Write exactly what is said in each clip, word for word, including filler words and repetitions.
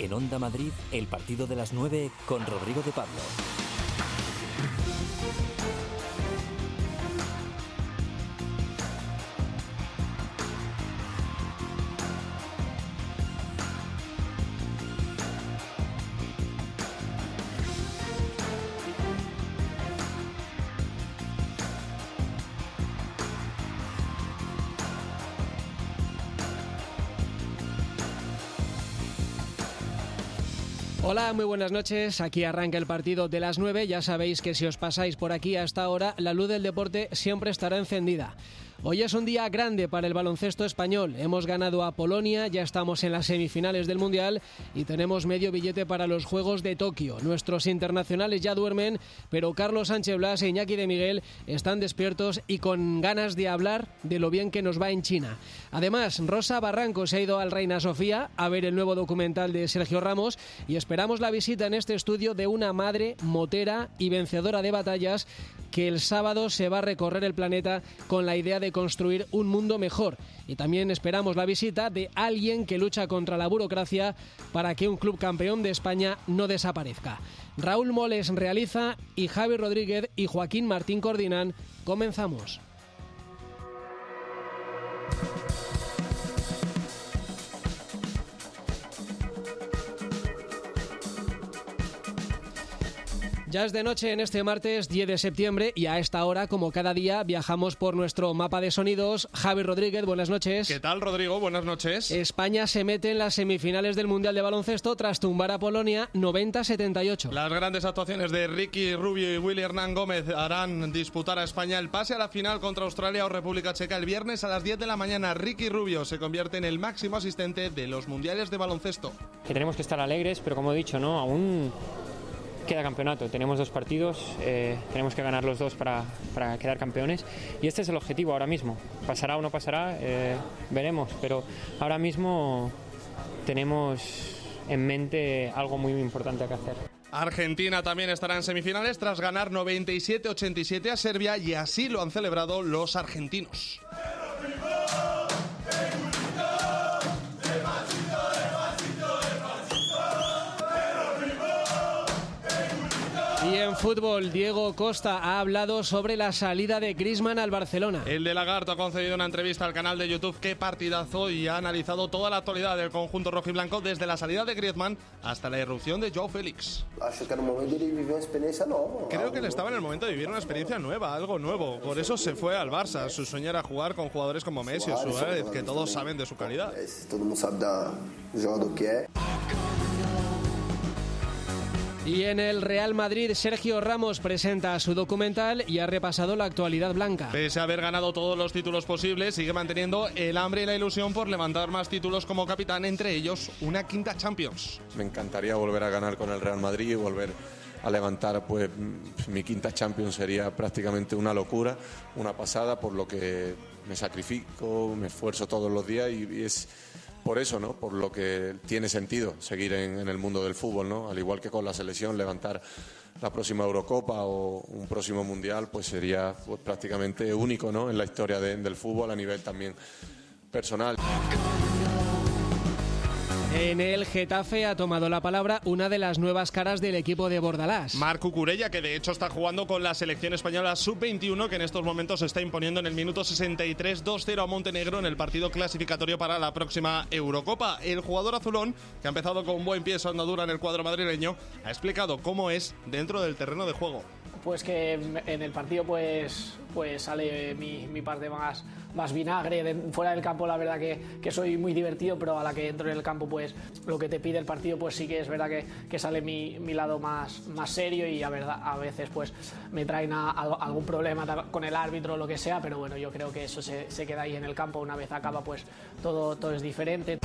En Onda Madrid, el partido de las nueve con Rodrigo de Pablo. Hola, muy buenas noches. Aquí arranca el partido de las nueve. Ya sabéis que si os pasáis por aquí hasta ahora, la luz del deporte siempre estará encendida. Hoy es un día grande para el baloncesto español. Hemos ganado a Polonia, ya estamos en las semifinales del Mundial y tenemos medio billete para los Juegos de Tokio. Nuestros internacionales ya duermen, pero Carlos Sánchez Blas e Iñaki de Miguel están despiertos y con ganas de hablar de lo bien que nos va en China. Además, Rosa Barranco se ha ido al Reina Sofía a ver el nuevo documental de Sergio Ramos y esperamos la visita en este estudio de una madre motera y vencedora de batallas que el sábado se va a recorrer el planeta con la idea de construir un mundo mejor. Y también esperamos la visita de alguien que lucha contra la burocracia para que un club campeón de España no desaparezca. Raúl Moles realiza y Javi Rodríguez y Joaquín Martín coordinan. Comenzamos. Ya es de noche en este martes diez de septiembre y a esta hora, como cada día, viajamos por nuestro mapa de sonidos. Javi Rodríguez, buenas noches. ¿Qué tal, Rodrigo? Buenas noches. España se mete en las semifinales del Mundial de Baloncesto tras tumbar a Polonia noventa a setenta y ocho. Las grandes actuaciones de Ricky Rubio y Willy Hernán Gómez harán disputar a España el pase a la final contra Australia o República Checa el viernes a las diez de la mañana. Ricky Rubio se convierte en el máximo asistente de los Mundiales de Baloncesto. Que tenemos que estar alegres, pero como he dicho, ¿no? Aún queda campeonato, tenemos dos partidos, eh, tenemos que ganar los dos para, para quedar campeones y este es el objetivo ahora mismo. Pasará o no pasará, eh, veremos, pero ahora mismo tenemos en mente algo muy importante que hacer. Argentina también estará en semifinales tras ganar noventa y siete a ochenta y siete a Serbia y así lo han celebrado los argentinos. Y en fútbol, Diego Costa ha hablado sobre la salida de Griezmann al Barcelona. El de Lagarto ha concedido una entrevista al canal de YouTube Qué Partidazo y ha analizado toda la actualidad del conjunto rojiblanco desde la salida de Griezmann hasta la irrupción de Joao Félix. Creo que él estaba en el momento de vivir una experiencia nueva, algo nuevo. Por eso se fue al Barça. Su sueño era jugar con jugadores como Messi o Suárez, que todos saben de su calidad. Todo mundo sabe do jogador que é. Y en el Real Madrid, Sergio Ramos presenta su documental y ha repasado la actualidad blanca. Pese a haber ganado todos los títulos posibles, sigue manteniendo el hambre y la ilusión por levantar más títulos como capitán, entre ellos una quinta Champions. Me encantaría volver a ganar con el Real Madrid y volver a levantar pues mi quinta Champions. Sería prácticamente una locura, una pasada, por lo que me sacrifico, me esfuerzo todos los días y, y es por eso, ¿no? Por lo que tiene sentido seguir en, en el mundo del fútbol, ¿no? Al igual que con la selección, levantar la próxima Eurocopa o un próximo Mundial, pues sería pues, prácticamente único, ¿no? En la historia de, del fútbol a nivel también personal. En el Getafe ha tomado la palabra una de las nuevas caras del equipo de Bordalás. Marc Cucurella, que de hecho está jugando con la selección española sub veintiuno, que en estos momentos se está imponiendo en el minuto sesenta y tres dos cero a Montenegro en el partido clasificatorio para la próxima Eurocopa. El jugador azulón, que ha empezado con un buen pie su andadura en el cuadro madrileño, ha explicado cómo es dentro del terreno de juego. Pues que en el partido pues, pues sale mi, mi parte más, más vinagre. De, fuera del campo la verdad que, que soy muy divertido, pero a la que entro en el campo pues lo que te pide el partido pues sí que es verdad que, que sale mi, mi lado más, más serio y a, verdad, a veces pues me traen a, a algún problema con el árbitro o lo que sea, pero bueno, yo creo que eso se, se queda ahí en el campo. Una vez acaba pues todo, todo es diferente.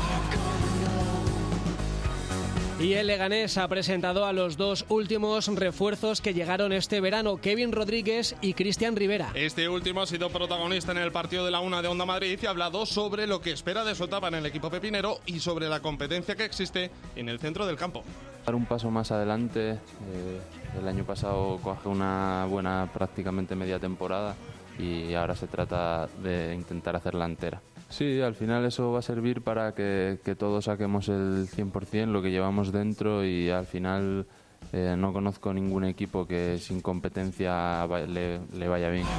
Y el Leganés ha presentado a los dos últimos refuerzos que llegaron este verano, Kevin Rodríguez y Cristian Rivera. Este último ha sido protagonista en el partido de la una de Onda Madrid y ha hablado sobre lo que espera de su etapa en el equipo pepinero y sobre la competencia que existe en el centro del campo. Dar un paso más adelante, eh, el año pasado coge una buena prácticamente media temporada y ahora se trata de intentar hacerla entera. Sí, al final eso va a servir para que, que todos saquemos el cien por ciento lo que llevamos dentro y al final eh, no conozco ningún equipo que sin competencia va, le, le vaya bien.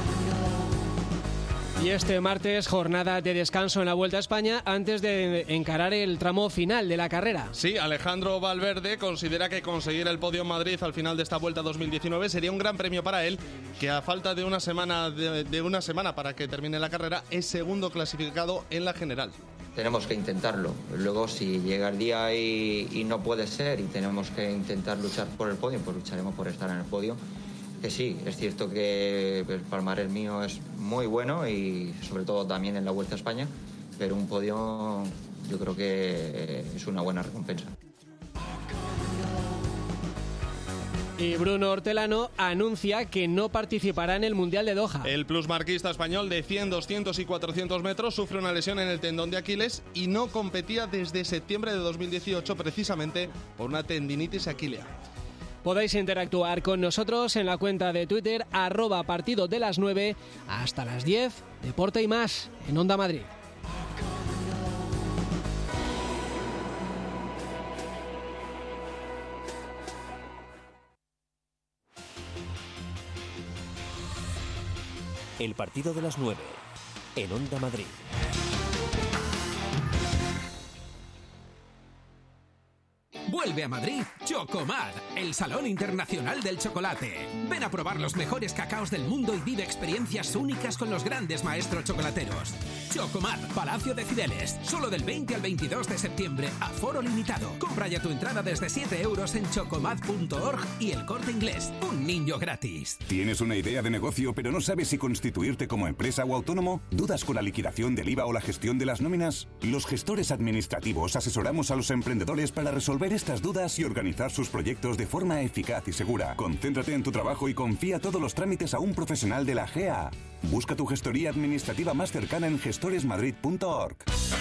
Y este martes, jornada de descanso en la Vuelta a España antes de encarar el tramo final de la carrera. Sí, Alejandro Valverde considera que conseguir el podio en Madrid al final de esta Vuelta dos mil diecinueve sería un gran premio para él, que a falta de una semana de, de una semana para que termine la carrera es segundo clasificado en la general. Tenemos que intentarlo. Luego, si llega el día y, y no puede ser y tenemos que intentar luchar por el podio, pues lucharemos por estar en el podio. Que sí, es cierto que el palmarés mío es muy bueno y sobre todo también en la Vuelta a España, pero un podio yo creo que es una buena recompensa. Y Bruno Hortelano anuncia que no participará en el Mundial de Doha. El plusmarquista español de cien, doscientos y cuatrocientos metros sufre una lesión en el tendón de Aquiles y no competía desde septiembre de dos mil dieciocho precisamente por una tendinitis aquilea. Podéis interactuar con nosotros en la cuenta de Twitter, arroba partido de las nueve, hasta las diez, Deporte y más, en Onda Madrid. El partido de las nueve, en Onda Madrid. Vuelve a Madrid Chocomad, el Salón Internacional del Chocolate. Ven a probar los mejores cacaos del mundo y vive experiencias únicas con los grandes maestros chocolateros. Chocomad, Palacio de Cibeles, solo del veinte al veintidós de septiembre, aforo limitado. Compra ya tu entrada desde siete euros en chocomad punto org y El Corte Inglés. Un niño gratis. ¿Tienes una idea de negocio pero no sabes si constituirte como empresa o autónomo? ¿Dudas con la liquidación del I V A o la gestión de las nóminas? Los gestores administrativos asesoramos a los emprendedores para resolver estas dudas y organizar sus proyectos de forma eficaz y segura. Concéntrate en tu trabajo y confía todos los trámites a un profesional de la G A. Busca tu gestoría administrativa más cercana en gestores madrid punto org.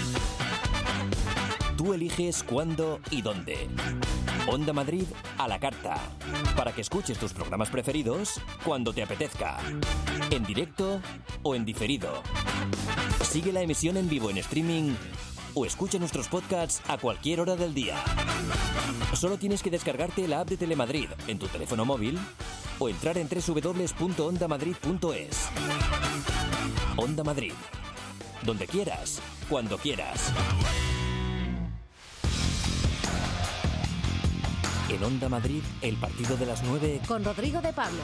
Tú eliges cuándo y dónde. Onda Madrid a la carta. Para que escuches tus programas preferidos cuando te apetezca. En directo o en diferido. Sigue la emisión en vivo en streaming o escucha nuestros podcasts a cualquier hora del día. Solo tienes que descargarte la app de Telemadrid en tu teléfono móvil o entrar en doble u doble u doble u punto onda madrid punto es. Onda Madrid. Donde quieras, cuando quieras. En Onda Madrid, el partido de las nueve con Rodrigo de Pablo.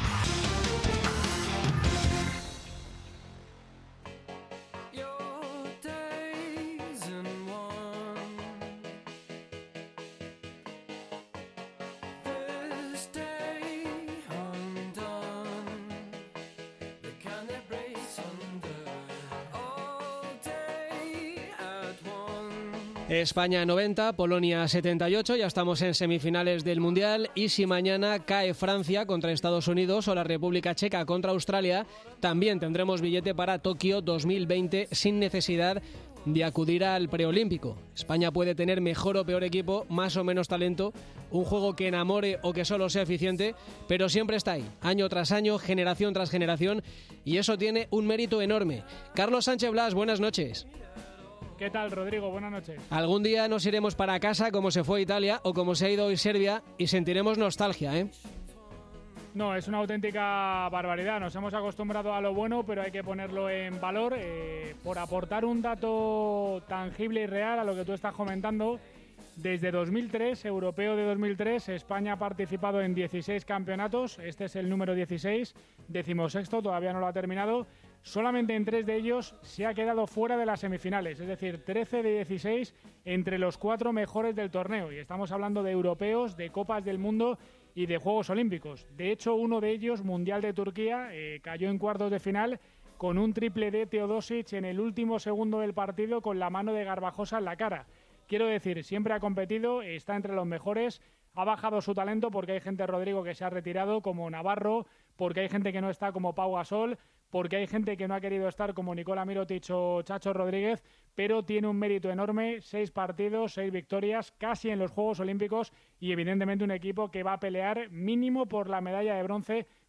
España noventa, Polonia setenta y ocho, ya estamos en semifinales del Mundial y si mañana cae Francia contra Estados Unidos o la República Checa contra Australia, también tendremos billete para Tokio dos mil veinte sin necesidad de acudir al preolímpico. España puede tener mejor o peor equipo, más o menos talento, un juego que enamore o que solo sea eficiente, pero siempre está ahí, año tras año, generación tras generación, y eso tiene un mérito enorme. Carlos Sánchez Blas, buenas noches. ¿Qué tal, Rodrigo? Buenas noches. Algún día nos iremos para casa como se fue Italia o como se ha ido hoy Serbia y sentiremos nostalgia, ¿eh? No, es una auténtica barbaridad. Nos hemos acostumbrado a lo bueno, pero hay que ponerlo en valor. Eh, por aportar un dato tangible y real a lo que tú estás comentando, desde dos mil tres, europeo de dos mil tres, España ha participado en dieciséis campeonatos. Este es el número dieciséis, decimosexto, todavía no lo ha terminado. Solamente en tres de ellos se ha quedado fuera de las semifinales, es decir, trece de dieciséis entre los cuatro mejores del torneo. Y estamos hablando de europeos, de Copas del Mundo y de Juegos Olímpicos. De hecho, uno de ellos, Mundial de Turquía, eh, cayó en cuartos de final con un triple de Teodosic en el último segundo del partido con la mano de Garbajosa en la cara. Quiero decir, siempre ha competido, está entre los mejores, ha bajado su talento porque hay gente, Rodrigo, que se ha retirado como Navarro, porque hay gente que no está como Pau Gasol, porque hay gente que no ha querido estar como Nikola Mirotic o Chacho Rodríguez, pero tiene un mérito enorme, seis partidos, seis victorias, casi en los Juegos Olímpicos y evidentemente un equipo que va a pelear mínimo por la medalla de bronce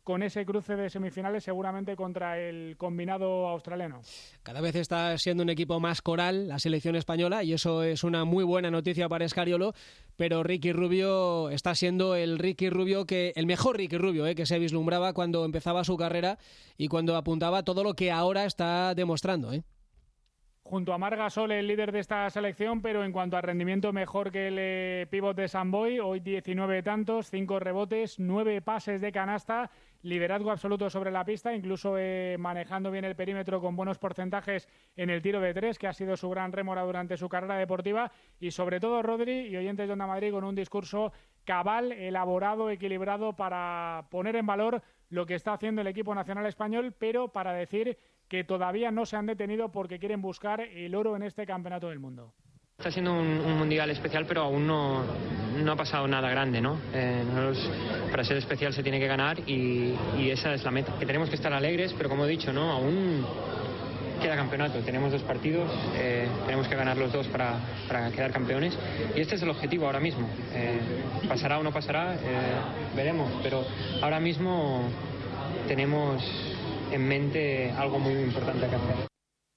con ese cruce de semifinales seguramente contra el combinado australiano. Cada vez está siendo un equipo más coral la selección española y eso es una muy buena noticia para Scariolo, pero Ricky Rubio está siendo el Ricky Rubio que el mejor Ricky Rubio eh, que se vislumbraba cuando empezaba su carrera y cuando apuntaba todo lo que ahora está demostrando. ¿eh? Junto a Marc Gasol, el líder de esta selección, pero en cuanto a rendimiento mejor que el eh, pívot de San Boy, hoy diecinueve tantos, cinco rebotes, nueve pases de canasta, liderazgo absoluto sobre la pista, incluso eh, manejando bien el perímetro con buenos porcentajes en el tiro de tres, que ha sido su gran rémora durante su carrera deportiva, y sobre todo Rodri y oyentes de Onda Madrid con un discurso cabal, elaborado, equilibrado para poner en valor lo que está haciendo el equipo nacional español, pero para decir que todavía no se han detenido porque quieren buscar el oro en este campeonato del mundo. Está siendo un, un mundial especial, pero aún no, no ha pasado nada grande, ¿no? Eh, nosotros, para ser especial se tiene que ganar y, y esa es la meta. Que tenemos que estar alegres, pero como he dicho, ¿no? Aún queda campeonato, tenemos dos partidos, eh, tenemos que ganar los dos para, para quedar campeones y este es el objetivo ahora mismo. Eh, pasará o no pasará, eh, veremos, pero ahora mismo tenemos en mente algo muy importante que hacer.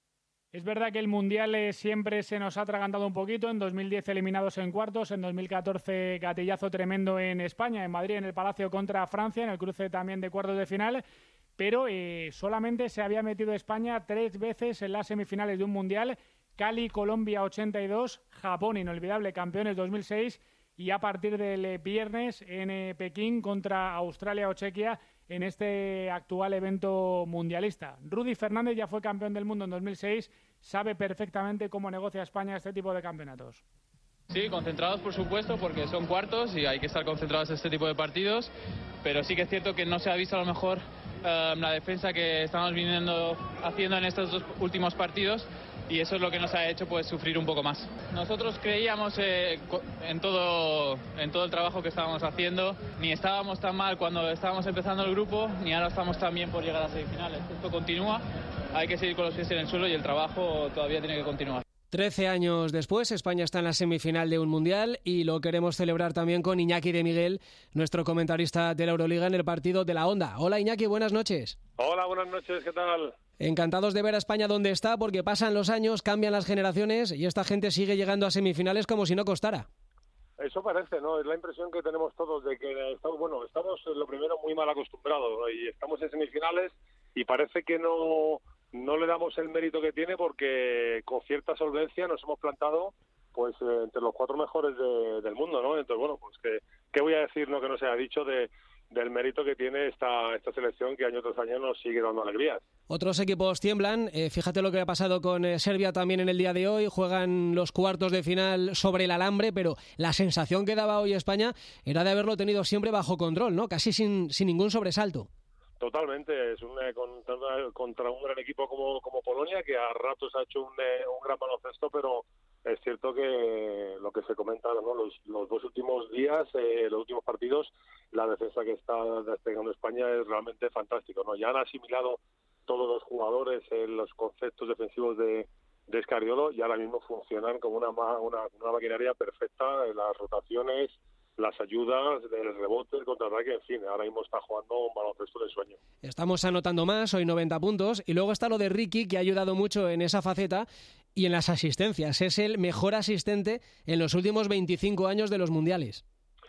Es verdad que el Mundial eh, siempre se nos ha atragantado un poquito. En dos mil diez eliminados en cuartos, en dos mil catorce gatillazo tremendo en España, en Madrid, en el Palacio contra Francia, en el cruce también de cuartos de final. Pero eh, solamente se había metido España tres veces en las semifinales de un Mundial. Cali, Colombia ochenta y dos, Japón, inolvidable, campeones dos mil seis. Y a partir del eh, viernes en eh, Pekín contra Australia o Chequia, en este actual evento mundialista. Rudy Fernández ya fue campeón del mundo en dos mil seis, sabe perfectamente cómo negocia España este tipo de campeonatos. Sí, concentrados por supuesto, porque son cuartos y hay que estar concentrados en este tipo de partidos, pero sí que es cierto que no se ha visto a lo mejor eh, la defensa que estamos viniendo haciendo en estos dos últimos partidos, y eso es lo que nos ha hecho pues sufrir un poco más. Nosotros creíamos eh, en todo en todo el trabajo que estábamos haciendo, ni estábamos tan mal cuando estábamos empezando el grupo, ni ahora estamos tan bien por llegar a semifinales. Esto continúa, hay que seguir con los pies en el suelo y el trabajo todavía tiene que continuar. Trece años después, España está en la semifinal de un Mundial y lo queremos celebrar también con Iñaki de Miguel, nuestro comentarista de la Euroliga en el partido de la Onda. Hola Iñaki, buenas noches. Hola, buenas noches, ¿qué tal? Encantados de ver a España donde está, porque pasan los años, cambian las generaciones y esta gente sigue llegando a semifinales como si no costara. Eso parece, ¿no? Es la impresión que tenemos todos de que estamos, bueno, estamos lo primero muy mal acostumbrados, ¿no? Y estamos en semifinales y parece que no, no le damos el mérito que tiene porque con cierta solvencia nos hemos plantado pues eh, entre los cuatro mejores de, del mundo, ¿no? Entonces, bueno, pues que qué voy a decir, no que no se ha dicho de del mérito que tiene esta esta selección que año tras año nos sigue dando alegrías. Otros equipos tiemblan, eh, fíjate lo que ha pasado con eh, Serbia también en el día de hoy, juegan los cuartos de final sobre el alambre, pero la sensación que daba hoy España era de haberlo tenido siempre bajo control, ¿no? Casi sin, sin ningún sobresalto. Totalmente, es un, eh, contra, contra un gran equipo como, como Polonia, que a ratos ha hecho un, eh, un gran baloncesto, pero es cierto que lo que se comenta, ¿no? los, los dos últimos días, eh, los últimos partidos, la defensa que está desplegando España es realmente fantástico, ¿no? Ya han asimilado todos los jugadores eh, los conceptos defensivos de, de Scariolo y ahora mismo funcionan como una, una, una maquinaria perfecta, las rotaciones, las ayudas, el rebote, el contraataque, en fin, ahora mismo está jugando un baloncesto de sueño. Estamos anotando más, hoy noventa puntos, y luego está lo de Ricky, que ha ayudado mucho en esa faceta y en las asistencias. Es el mejor asistente en los últimos veinticinco años de los mundiales.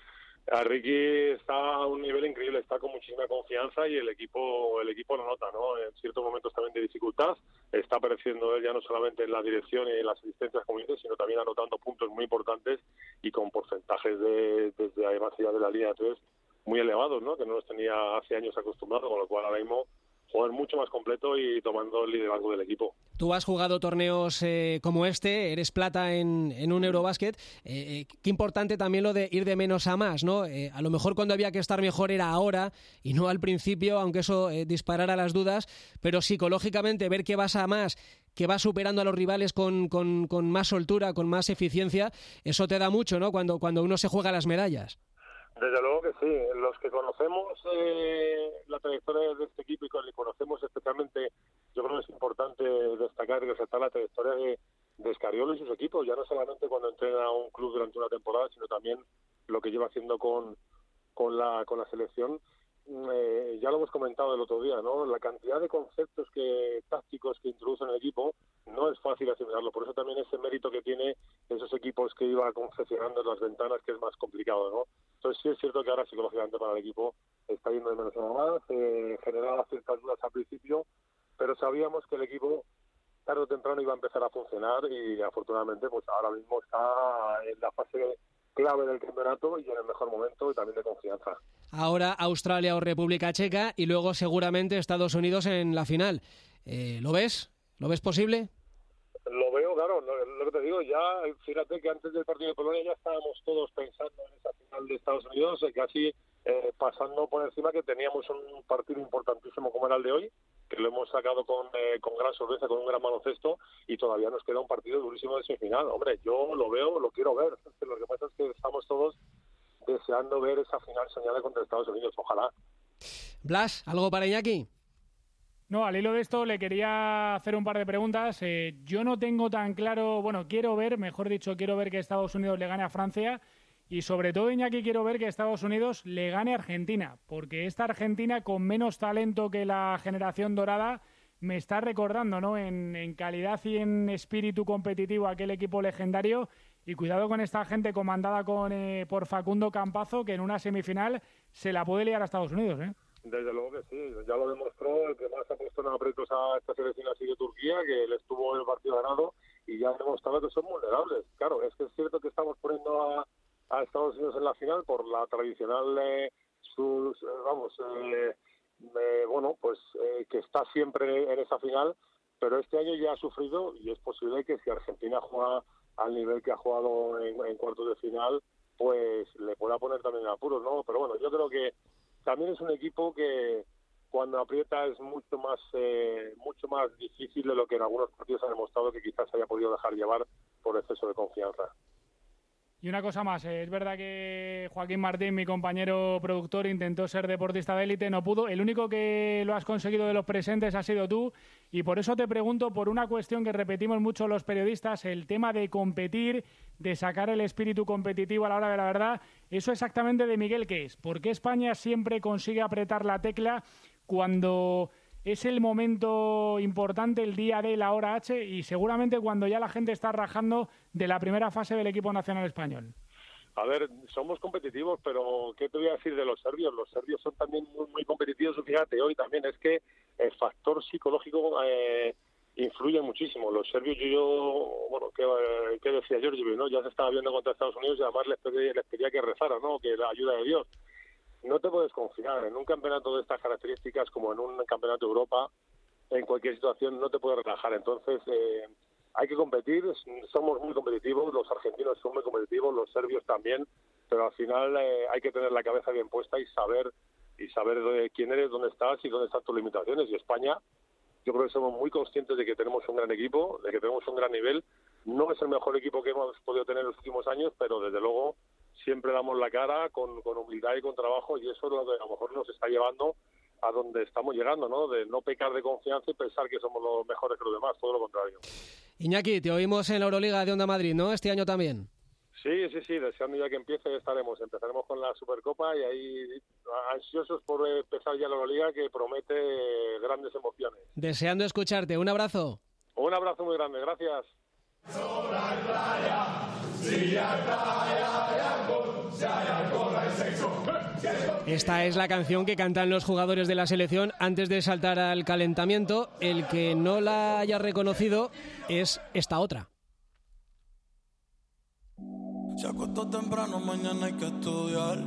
A Ricky está a un nivel increíble, está con muchísima confianza y el equipo el equipo lo nota, ¿no? En ciertos momentos también de dificultad, está apareciendo él ya no solamente en la dirección y en las asistencias como dices, sino también anotando puntos muy importantes y con porcentajes de desde además ya de la línea de tres muy elevados, ¿no? Que no los tenía hace años acostumbrados, con lo cual ahora mismo jugar mucho más completo y tomando el liderazgo del equipo. Tú has jugado torneos eh, como este, eres plata en, en un Eurobasket. Eh, eh, qué importante también lo de ir de menos a más, ¿no? Eh, a lo mejor cuando había que estar mejor era ahora y no al principio, aunque eso eh, disparara las dudas, pero psicológicamente ver que vas a más, que vas superando a los rivales con, con, con más soltura, con más eficiencia, eso te da mucho, ¿no? Cuando, cuando uno se juega las medallas. Desde luego que sí, los que conocemos eh, la trayectoria de este equipo y que conocemos especialmente, yo creo que es importante destacar y resaltar la trayectoria de, de Scariolo y sus equipos, ya no solamente cuando entrena a un club durante una temporada, sino también lo que lleva haciendo con, con, la, con la selección. eh, ya lo hemos comentado el otro día, ¿no? La cantidad de conceptos que tácticos que introducen el equipo no es fácil asimilarlo. Por eso también ese mérito que tiene esos equipos que iba confeccionando en las ventanas, que es más complicado, ¿no? Entonces sí es cierto que ahora psicológicamente para el equipo está yendo de menos a más, eh, generaba ciertas dudas al principio, pero sabíamos que el equipo tarde o temprano iba a empezar a funcionar y afortunadamente pues ahora mismo está en la fase clave del campeonato y en el mejor momento y también de confianza. Ahora Australia o República Checa y luego seguramente Estados Unidos en la final. Eh, ¿Lo ves? ¿Lo ves posible? Lo veo, claro, lo, lo que te digo, ya fíjate que antes del partido de Polonia ya estábamos todos pensando en esa final de Estados Unidos, casi eh, pasando por encima que teníamos un partido importantísimo como era el de hoy, que lo hemos sacado con, eh, con gran sorpresa, con un gran baloncesto, y todavía nos queda un partido durísimo de semifinal. Hombre, yo lo veo, lo quiero ver. Lo que pasa es que estamos todos deseando ver esa final soñada contra Estados Unidos, ojalá. Blas, ¿algo para Iñaki? No, al hilo de esto le quería hacer un par de preguntas. Eh, yo no tengo tan claro, bueno, quiero ver, mejor dicho, quiero ver que Estados Unidos le gane a Francia y sobre todo, Iñaki, quiero ver que Estados Unidos le gane a Argentina, porque esta Argentina con menos talento que la generación dorada me está recordando, ¿no?, en, en calidad y en espíritu competitivo aquel equipo legendario. Y cuidado con esta gente comandada con eh, por Facundo Campazo, que en una semifinal se la puede liar a Estados Unidos, ¿eh? Desde luego que sí, ya lo demostró el que más ha puesto en aprietos a esta selección ha sido Turquía, que él estuvo en el partido ganado y ya ha demostrado que son vulnerables. Claro, es que es cierto que estamos poniendo a, a Estados Unidos en la final por la tradicional, eh, sus, eh, vamos, eh, eh, bueno, pues eh, que está siempre en esa final, pero este año ya ha sufrido y es posible que si Argentina juega al nivel que ha jugado en, en cuartos de final, pues le pueda poner también en apuros, ¿no? Pero bueno, yo creo que también es un equipo que cuando aprieta es mucho más eh, mucho más difícil de lo que en algunos partidos ha demostrado que quizás haya podido dejar llevar por exceso de confianza. Y una cosa más, es verdad que Joaquín Martín, mi compañero productor, intentó ser deportista de élite, no pudo. El único que lo has conseguido de los presentes ha sido tú, y por eso te pregunto por una cuestión que repetimos mucho los periodistas, el tema de competir, de sacar el espíritu competitivo a la hora de la verdad. ¿Eso exactamente de Miguel qué es? ¿Por qué España siempre consigue apretar la tecla cuando es el momento importante, el día D, la hora H, y seguramente cuando ya la gente está rajando de la primera fase del equipo nacional español? A ver, somos competitivos, pero ¿qué te voy a decir de los serbios? Los serbios son también muy, muy competitivos. Fíjate, hoy también es que el factor psicológico eh, influye muchísimo. Los serbios, yo, yo bueno, ¿qué, qué decía Georgie, ¿no? Ya se estaba viendo contra Estados Unidos y además les pedía, les pedía que rezaran, ¿no?, que la ayuda de Dios. No te puedes confiar en un campeonato de estas características como en un campeonato de Europa. En cualquier situación no te puedes relajar. Entonces eh, hay que competir, somos muy competitivos, los argentinos son muy competitivos, los serbios también, pero al final eh, hay que tener la cabeza bien puesta y saber y saber de quién eres, dónde estás y dónde están tus limitaciones. Y España, yo creo que somos muy conscientes de que tenemos un gran equipo, de que tenemos un gran nivel. No es el mejor equipo que hemos podido tener en los últimos años, pero desde luego siempre damos la cara con, con humildad y con trabajo, y eso es lo que a lo mejor nos está llevando a donde estamos llegando, ¿no? De no pecar de confianza y pensar que somos los mejores que los demás, todo lo contrario. Iñaki, te oímos en la Euroliga de Onda Madrid, ¿no? Este año también. Sí, sí, sí, deseando ya que empiece estaremos. Empezaremos con la Supercopa y ahí ansiosos por empezar ya la Euroliga, que promete grandes emociones. Deseando escucharte. Un abrazo. Un abrazo muy grande, gracias. Esta es la canción que cantan los jugadores de la selección antes de saltar al calentamiento. El que no la haya reconocido es esta otra. Se acostó temprano, mañana hay que estudiar.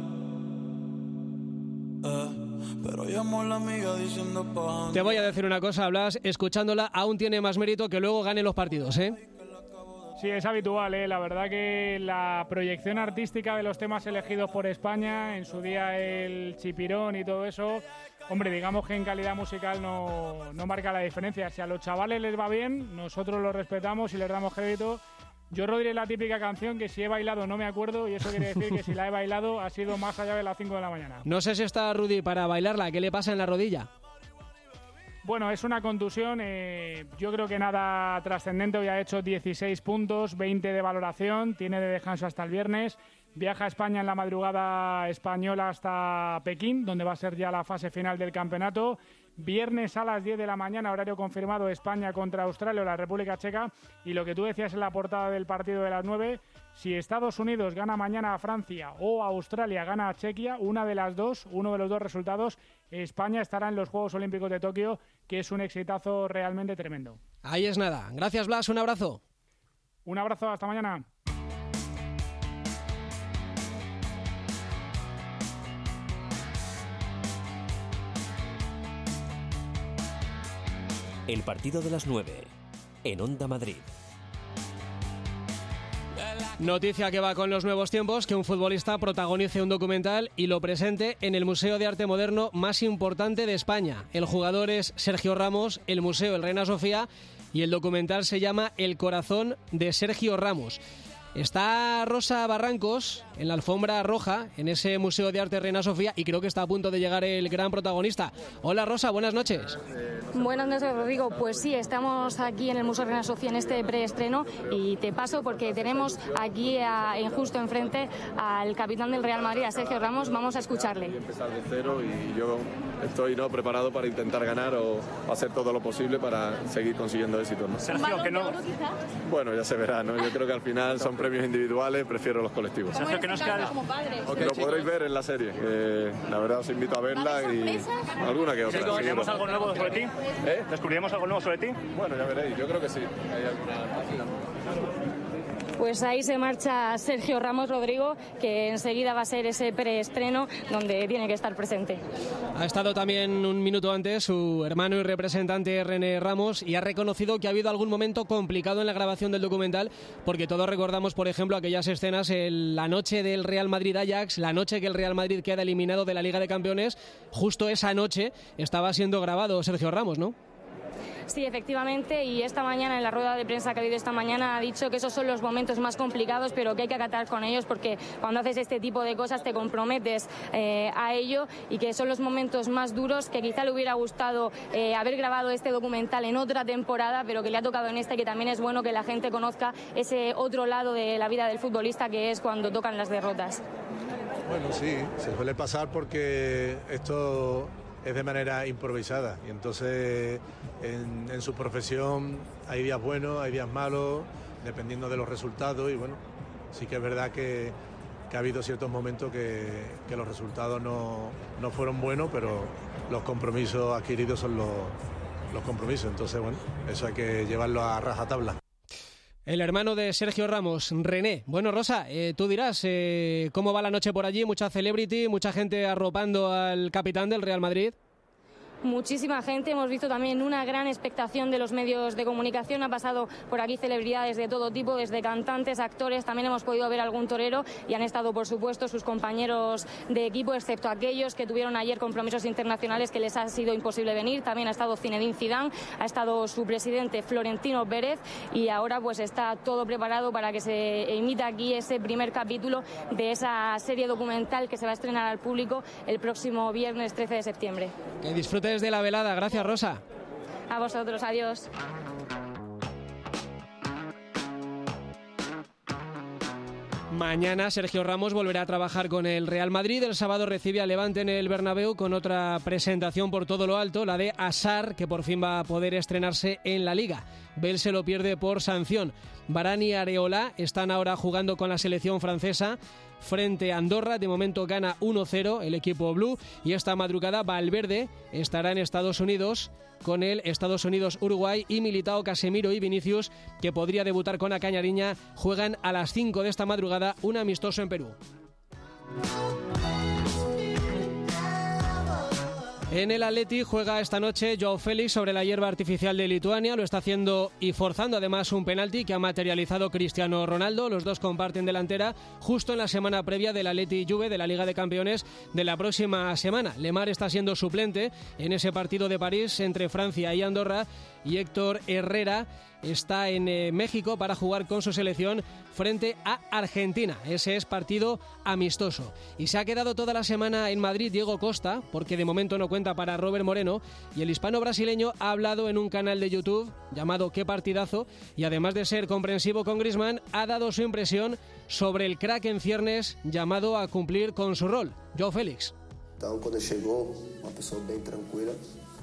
Eh, pero llamó la amiga diciendo pa. Te voy a decir una cosa, Blas, escuchándola aún tiene más mérito que luego gane los partidos, ¿eh? Sí, es habitual, ¿eh? La verdad que la proyección artística de los temas elegidos por España, en su día el chipirón y todo eso, hombre, digamos que en calidad musical no, no marca la diferencia. Si a los chavales les va bien, nosotros los respetamos y les damos crédito. Yo rodiré la típica canción que si he bailado no me acuerdo, y eso quiere decir que si la he bailado ha sido más allá de las cinco de la mañana. No sé si está Rudy para bailarla. ¿Qué le pasa en la rodilla? Bueno, es una contusión, eh, yo creo que nada trascendente, hoy ha hecho dieciséis puntos, veinte de valoración, tiene de descanso hasta el viernes, viaja a España en la madrugada española hasta Pekín, donde va a ser ya la fase final del campeonato. Viernes a las diez de la mañana, horario confirmado, España contra Australia o la República Checa. Y lo que tú decías en la portada del partido de las nueve, si Estados Unidos gana mañana a Francia o Australia gana a Chequia, una de las dos, uno de los dos resultados, España estará en los Juegos Olímpicos de Tokio, que es un exitazo realmente tremendo. Ahí es nada. Gracias, Blas, un abrazo. Un abrazo, hasta mañana. El partido de las nueve, en Onda Madrid. Noticia que va con los nuevos tiempos, que un futbolista protagonice un documental y lo presente en el Museo de Arte Moderno más importante de España. El jugador es Sergio Ramos, el museo el Reina Sofía y el documental se llama El corazón de Sergio Ramos. Está Rosa Barrancos en la alfombra roja en ese Museo de Arte Reina Sofía y creo que está a punto de llegar el gran protagonista. Hola Rosa, buenas noches. Buenas noches, Rodrigo. Pues sí, estamos aquí en el Museo Reina Sofía en este preestreno y te paso porque tenemos aquí a, en justo enfrente al capitán del Real Madrid, a Sergio Ramos. Vamos a escucharle. Voy a empezar de cero y yo estoy no preparado para intentar ganar o hacer todo lo posible para seguir consiguiendo éxito, ¿no? Sergio, que no. Bueno, ya se verá, ¿no? Yo creo que al final son premios individuales, prefiero los colectivos. Sergio, que nos queda como padres. Okay, lo podréis ver en la serie. Eh, la verdad os invito a verla y alguna que otra. ¿Descubriremos algo nuevo sobre ti? ¿Eh? ¿Descubriremos algo nuevo sobre ti? Bueno, ya veréis. Yo creo que sí. Hay alguna... Pues ahí se marcha Sergio Ramos, Rodrigo, que enseguida va a ser ese preestreno donde tiene que estar presente. Ha estado también un minuto antes su hermano y representante René Ramos y ha reconocido que ha habido algún momento complicado en la grabación del documental, porque todos recordamos, por ejemplo, aquellas escenas en la noche del Real Madrid-Ajax, la noche que el Real Madrid queda eliminado de la Liga de Campeones. Justo esa noche estaba siendo grabado Sergio Ramos, ¿no? Sí, efectivamente, y esta mañana, en la rueda de prensa que ha habido esta mañana, ha dicho que esos son los momentos más complicados, pero que hay que acatar con ellos porque cuando haces este tipo de cosas te comprometes eh, a ello, y que son los momentos más duros, que quizá le hubiera gustado eh, haber grabado este documental en otra temporada, pero que le ha tocado en esta, y que también es bueno que la gente conozca ese otro lado de la vida del futbolista, que es cuando tocan las derrotas. Bueno, sí, se suele pasar porque esto es de manera improvisada y entonces en, en su profesión hay días buenos, hay días malos, dependiendo de los resultados, y bueno, sí que es verdad que, que ha habido ciertos momentos que, que los resultados no, no fueron buenos, pero los compromisos adquiridos son los, los compromisos, entonces bueno, eso hay que llevarlo a rajatabla. El hermano de Sergio Ramos, René. Bueno, Rosa, eh, tú dirás, eh, ¿cómo va la noche por allí? Mucha celebrity, mucha gente arropando al capitán del Real Madrid. Muchísima gente, hemos visto también una gran expectación de los medios de comunicación, ha pasado por aquí celebridades de todo tipo, desde cantantes, actores, también hemos podido ver algún torero y han estado, por supuesto, sus compañeros de equipo, excepto aquellos que tuvieron ayer compromisos internacionales que les ha sido imposible venir. También ha estado Zinedine Zidane, ha estado su presidente Florentino Pérez, y ahora pues está todo preparado para que se emita aquí ese primer capítulo de esa serie documental que se va a estrenar al público el próximo viernes trece de septiembre. Que disfrutes de la velada. Gracias, Rosa. A vosotros, adiós. Mañana Sergio Ramos volverá a trabajar con el Real Madrid. El sábado recibe a Levante en el Bernabéu con otra presentación por todo lo alto, la de Asar, que por fin va a poder estrenarse en la Liga. Bale se lo pierde por sanción. Varane y Areola están ahora jugando con la selección francesa frente a Andorra. De momento gana uno cero el equipo blue, y esta madrugada Valverde estará en Estados Unidos con el Estados Unidos-Uruguay, y Militao, Casemiro y Vinicius, que podría debutar con la Cañariña, juegan a las cinco de esta madrugada un amistoso en Perú. En el Atleti juega esta noche Joao Félix sobre la hierba artificial de Lituania. Lo está haciendo y forzando además un penalti que ha materializado Cristiano Ronaldo. Los dos comparten delantera justo en la semana previa del Atleti Juve de la Liga de Campeones de la próxima semana. Lemar está siendo suplente en ese partido de París entre Francia y Andorra, y Héctor Herrera está en eh, México para jugar con su selección frente a Argentina. Ese es partido amistoso. Y se ha quedado toda la semana en Madrid Diego Costa, porque de momento no cuenta para Robert Moreno, y el hispano-brasileño ha hablado en un canal de YouTube llamado Qué Partidazo, y además de ser comprensivo con Griezmann, ha dado su impresión sobre el crack en ciernes llamado a cumplir con su rol, João Félix. Cuando llegó, una persona bien tranquila.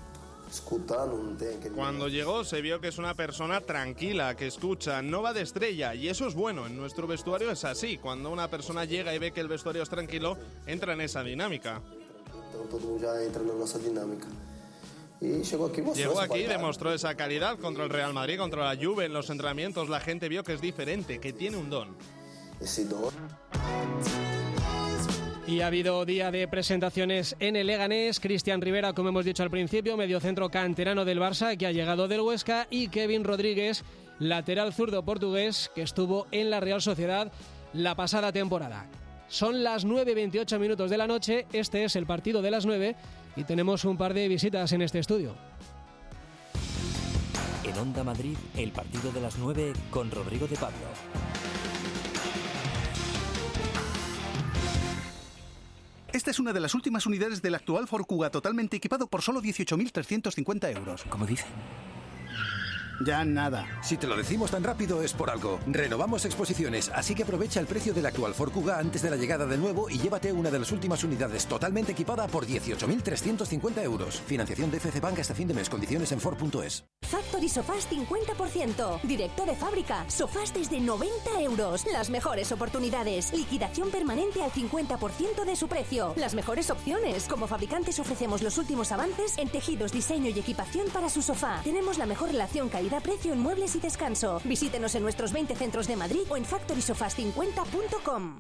Cuando llegó se vio que es una persona tranquila, que escucha, no va de estrella, y eso es bueno. En nuestro vestuario es así. Cuando una persona llega y ve que el vestuario es tranquilo, entra en esa dinámica. Todo ya entra en nuestra dinámica. Y llegó aquí, llegó aquí, demostró esa calidad contra el Real Madrid, contra la Juve en los entrenamientos. La gente vio que es diferente, que tiene un don. Ese don. Y ha habido día de presentaciones en el Leganés. Cristian Rivera, como hemos dicho al principio, mediocentro canterano del Barça, que ha llegado del Huesca, y Kevin Rodríguez, lateral zurdo portugués, que estuvo en la Real Sociedad la pasada temporada. Son las nueve y veintiocho minutos de la noche, este es el partido de las nueve, y tenemos un par de visitas en este estudio. En Onda Madrid, el partido de las nueve con Rodrigo de Pablo. Esta es una de las últimas unidades del actual Ford Kuga totalmente equipado por solo dieciocho mil trescientos cincuenta euros. ¿Cómo dice? Ya nada. Si te lo decimos tan rápido es por algo. Renovamos exposiciones, así que aprovecha el precio del actual Ford Kuga antes de la llegada del nuevo y llévate una de las últimas unidades totalmente equipada por dieciocho mil trescientos cincuenta euros. Financiación de F C Bank hasta fin de mes. Condiciones en Ford punto es. Factory Sofás cincuenta por ciento. Directo de fábrica. Sofás desde noventa euros. Las mejores oportunidades. Liquidación permanente al cincuenta por ciento de su precio. Las mejores opciones. Como fabricantes ofrecemos los últimos avances en tejidos, diseño y equipación para su sofá. Tenemos la mejor relación calidad-precio en muebles y descanso. Visítenos en nuestros veinte centros de Madrid o en factory sofás cincuenta punto com.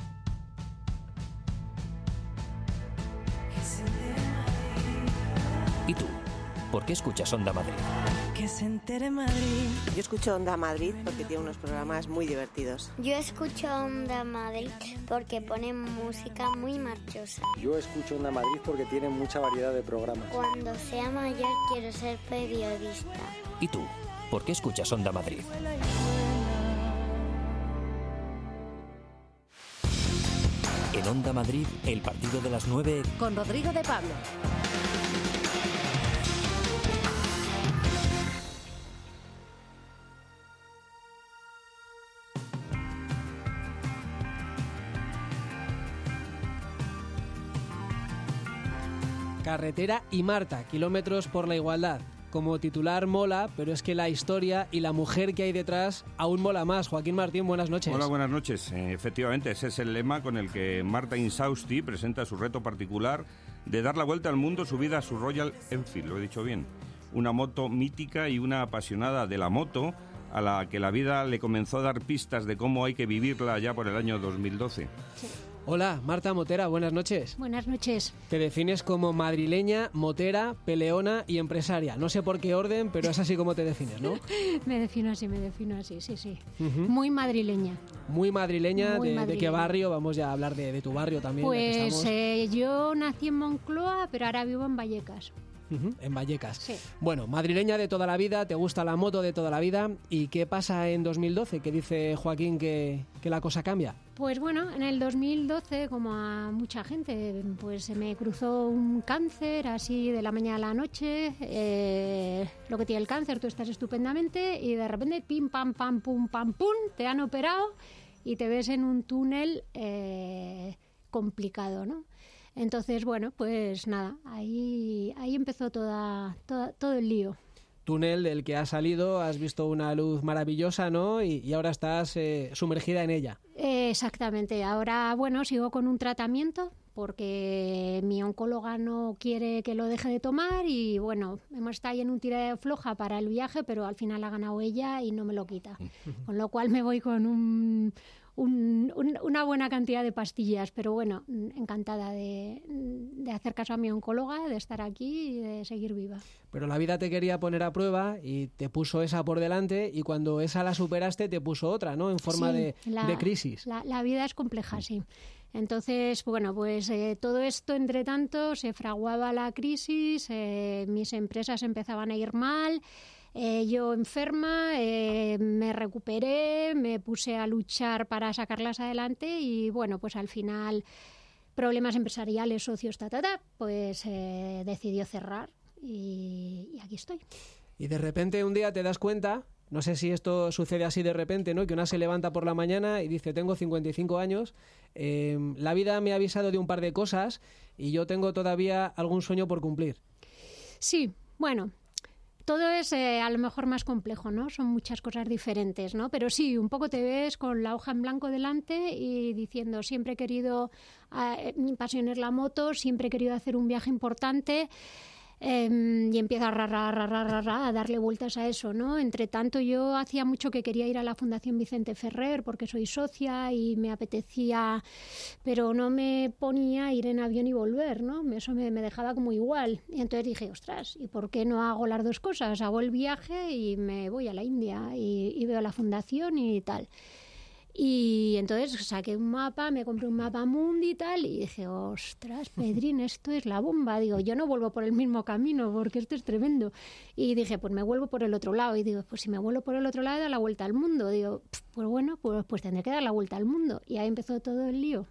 ¿Y tú? ¿Por qué escuchas Onda Madrid? Que se entere Madrid. Yo escucho Onda Madrid porque tiene unos programas muy divertidos. Yo escucho Onda Madrid porque ponen música muy marchosa. Yo escucho Onda Madrid porque tiene mucha variedad de programas. Cuando sea mayor quiero ser periodista. ¿Y tú? ¿Por qué escuchas Onda Madrid? En Onda Madrid, el partido de las nueve con Rodrigo de Pablo. Carretera y Marta, kilómetros por la igualdad. Como titular mola, pero es que la historia y la mujer que hay detrás aún mola más. Joaquín Martín, buenas noches. Hola, buenas noches. Eh, efectivamente, ese es el lema con el que Marta Insausti presenta su reto particular de dar la vuelta al mundo subida a su Royal Enfield, lo he dicho bien. Una moto mítica y una apasionada de la moto a la que la vida le comenzó a dar pistas de cómo hay que vivirla ya por el año dos mil doce. Sí. Hola, Marta Motera, buenas noches. Buenas noches. Te defines como madrileña, motera, peleona y empresaria. No sé por qué orden, pero es así como te defines, ¿no? Me defino así, me defino así, sí, sí. Uh-huh. Muy madrileña. Muy madrileña, Muy de, madrileña. ¿De qué barrio? Vamos ya a hablar de, de tu barrio también. Pues eh, yo nací en Moncloa, pero ahora vivo en Vallecas. Uh-huh, en Vallecas. Sí. Bueno, madrileña de toda la vida, te gusta la moto de toda la vida. ¿Y qué pasa en dos mil doce? ¿Qué dice Joaquín que, que la cosa cambia? Pues bueno, en el dos mil doce, como a mucha gente, pues se me cruzó un cáncer así de la mañana a la noche. Eh, lo que tiene el cáncer, tú estás estupendamente y de repente pim, pam, pam, pum, pam, pum, te han operado y te ves en un túnel eh, complicado, ¿no? Entonces, bueno, pues nada, ahí, ahí empezó toda, toda, todo el lío. Túnel del que has salido, has visto una luz maravillosa, ¿no? Y, y ahora estás eh, sumergida en ella. Eh, exactamente. Ahora, bueno, sigo con un tratamiento porque mi oncóloga no quiere que lo deje de tomar y, bueno, hemos estado ahí en un tira de floja para el viaje, pero al final ha ganado ella y no me lo quita. Con lo cual me voy con un... Un, un, una buena cantidad de pastillas, pero bueno, encantada de, de hacer caso a mi oncóloga, de estar aquí y de seguir viva. Pero la vida te quería poner a prueba y te puso esa por delante y cuando esa la superaste te puso otra, ¿no? En forma sí, de, la, de crisis. La, la vida es compleja, sí. Entonces, bueno, pues eh, todo esto, entre tanto, se fraguaba la crisis, eh, mis empresas empezaban a ir mal. Eh, yo enferma, eh, me recuperé, me puse a luchar para sacarlas adelante y bueno, pues al final problemas empresariales, socios, ta, ta, ta, pues eh, decidió cerrar y, y aquí estoy. Y de repente un día te das cuenta, no sé si esto sucede así de repente, ¿no? Que una se levanta por la mañana y dice, tengo cincuenta y cinco años, eh, la vida me ha avisado de un par de cosas y yo tengo todavía algún sueño por cumplir. Sí, bueno, todo es eh, a lo mejor más complejo, ¿no? Son muchas cosas diferentes, ¿no? Pero sí, un poco te ves con la hoja en blanco delante y diciendo, siempre he querido, eh, mi pasión es la moto, siempre he querido hacer un viaje importante. Eh, y empieza a, ra, ra, ra, ra, ra, a darle vueltas a eso, ¿no? Entre tanto, yo hacía mucho que quería ir a la Fundación Vicente Ferrer porque soy socia y me apetecía, pero no me ponía a ir en avión y volver, ¿no? Eso me, me dejaba como igual. Y entonces dije, ostras, ¿y por qué no hago las dos cosas? Hago el viaje y me voy a la India y, y veo la fundación y tal. Y entonces saqué un mapa, me compré un mapa mundi y tal, y dije, ostras, Pedrín, esto es la bomba. Digo, yo no vuelvo por el mismo camino porque esto es tremendo. Y dije, pues me vuelvo por el otro lado. Y digo, pues si me vuelvo por el otro lado, da la vuelta al mundo. Digo, pues bueno, pues, pues tendré que dar la vuelta al mundo. Y ahí empezó todo el lío.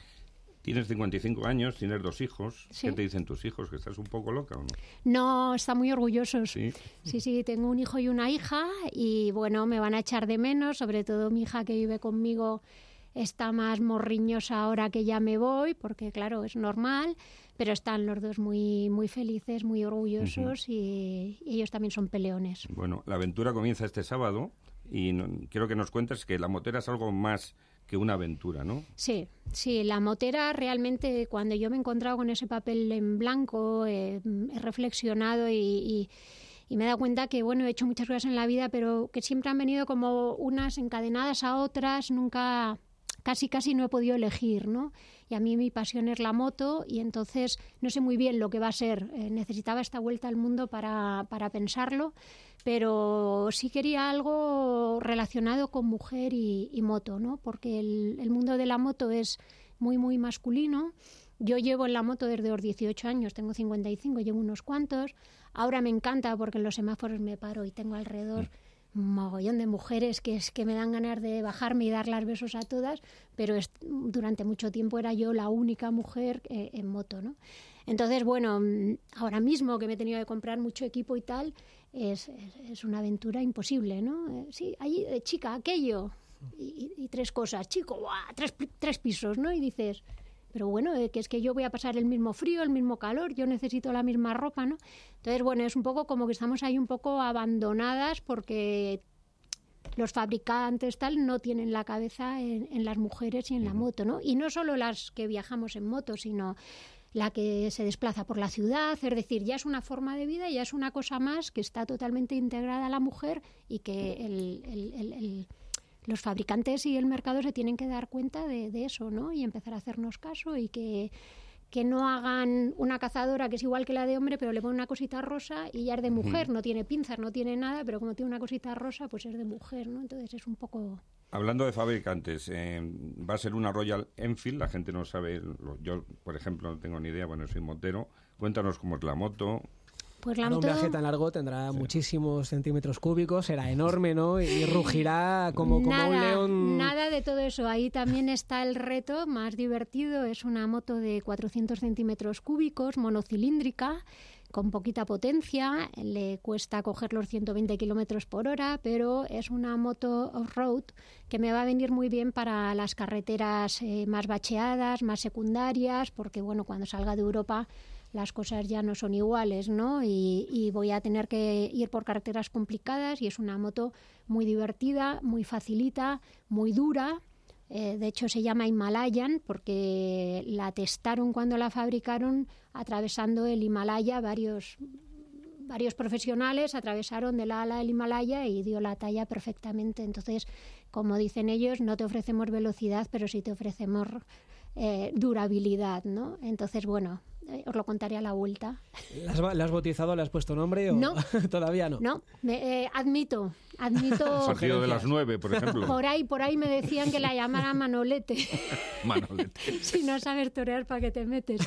Tienes cincuenta y cinco años, tienes dos hijos. Sí. ¿Qué te dicen tus hijos? ¿Que estás un poco loca o no? No, están muy orgullosos. Sí. Sí, sí, tengo un hijo y una hija y bueno, me van a echar de menos, sobre todo mi hija que vive conmigo está más morriñosa ahora que ya me voy, porque claro, es normal, pero están los dos muy, muy felices, muy orgullosos uh-huh. y, y ellos también son peleones. Bueno, la aventura comienza este sábado y no, quiero que nos cuentes que la motera es algo más que una aventura, ¿no? Sí, sí, la motera realmente, cuando yo me he encontrado con ese papel en blanco, eh, he reflexionado y, y, y me he dado cuenta que, bueno, he hecho muchas cosas en la vida, pero que siempre han venido como unas encadenadas a otras, nunca, casi casi no he podido elegir, ¿no? Y a mí mi pasión es la moto y entonces no sé muy bien lo que va a ser. Eh, necesitaba esta vuelta al mundo para, para pensarlo, pero sí quería algo relacionado con mujer y, y moto, ¿no? Porque el, el mundo de la moto es muy, muy masculino. Yo llevo en la moto desde los dieciocho años, tengo cincuenta y cinco, llevo unos cuantos. Ahora me encanta porque en los semáforos me paro y tengo alrededor un mogollón de mujeres que es que me dan ganas de bajarme y darles besos a todas, pero es, durante mucho tiempo era yo la única mujer eh, en moto, ¿no? Entonces, bueno, ahora mismo que me he tenido que comprar mucho equipo y tal, es, es, es una aventura imposible, ¿no? Eh, sí, allí, eh, chica, aquello, y, y, y tres cosas, chico, ¡buah! Tres, tres pisos, ¿no? Y dices, pero bueno, eh, que es que yo voy a pasar el mismo frío, el mismo calor, yo necesito la misma ropa, ¿no? Entonces, bueno, es un poco como que estamos ahí un poco abandonadas porque los fabricantes tal no tienen la cabeza en, en las mujeres y en la moto, ¿no? Y no solo las que viajamos en moto, sino la que se desplaza por la ciudad, es decir, ya es una forma de vida, ya es una cosa más que está totalmente integrada a la mujer y que el, el, el, el, los fabricantes y el mercado se tienen que dar cuenta de, de eso, ¿no? Y empezar a hacernos caso y que, que no hagan una cazadora que es igual que la de hombre, pero le ponen una cosita rosa y ya es de mujer, no tiene pinzas, no tiene nada, pero como tiene una cosita rosa, pues es de mujer, ¿no? Entonces es un poco... Hablando de fabricantes, eh, va a ser una Royal Enfield, la gente no sabe, yo por ejemplo no tengo ni idea, bueno, soy motero, cuéntanos cómo es la moto. Pues la no, moto... Un viaje tan largo tendrá sí. muchísimos centímetros cúbicos, será enorme, ¿no? Y rugirá como, como nada, un león. Nada de todo eso, ahí también está el reto más divertido, es una moto de cuatrocientos centímetros cúbicos, monocilíndrica, con poquita potencia, le cuesta coger los ciento veinte kilómetros por hora, pero es una moto off-road que me va a venir muy bien para las carreteras eh, más bacheadas, más secundarias, porque bueno, cuando salga de Europa las cosas ya no son iguales, ¿no? Y, y voy a tener que ir por carreteras complicadas y es una moto muy divertida, muy facilita, muy dura. Eh, de hecho se llama Himalayan porque la testaron cuando la fabricaron atravesando el Himalaya, varios, varios profesionales atravesaron de la ala del Himalaya y dio la talla perfectamente. Entonces, como dicen ellos, no te ofrecemos velocidad, pero sí te ofrecemos eh, durabilidad, ¿no? Entonces, bueno, eh, os lo contaré a la vuelta. ¿La has, la has bautizado, le has puesto nombre o no, todavía no? No, me, eh, admito, admito... Partido de las nueve, por ejemplo. Por ahí, por ahí me decían que la llamara Manolete. Manolete. Si no sabes torear, ¿para qué te metes?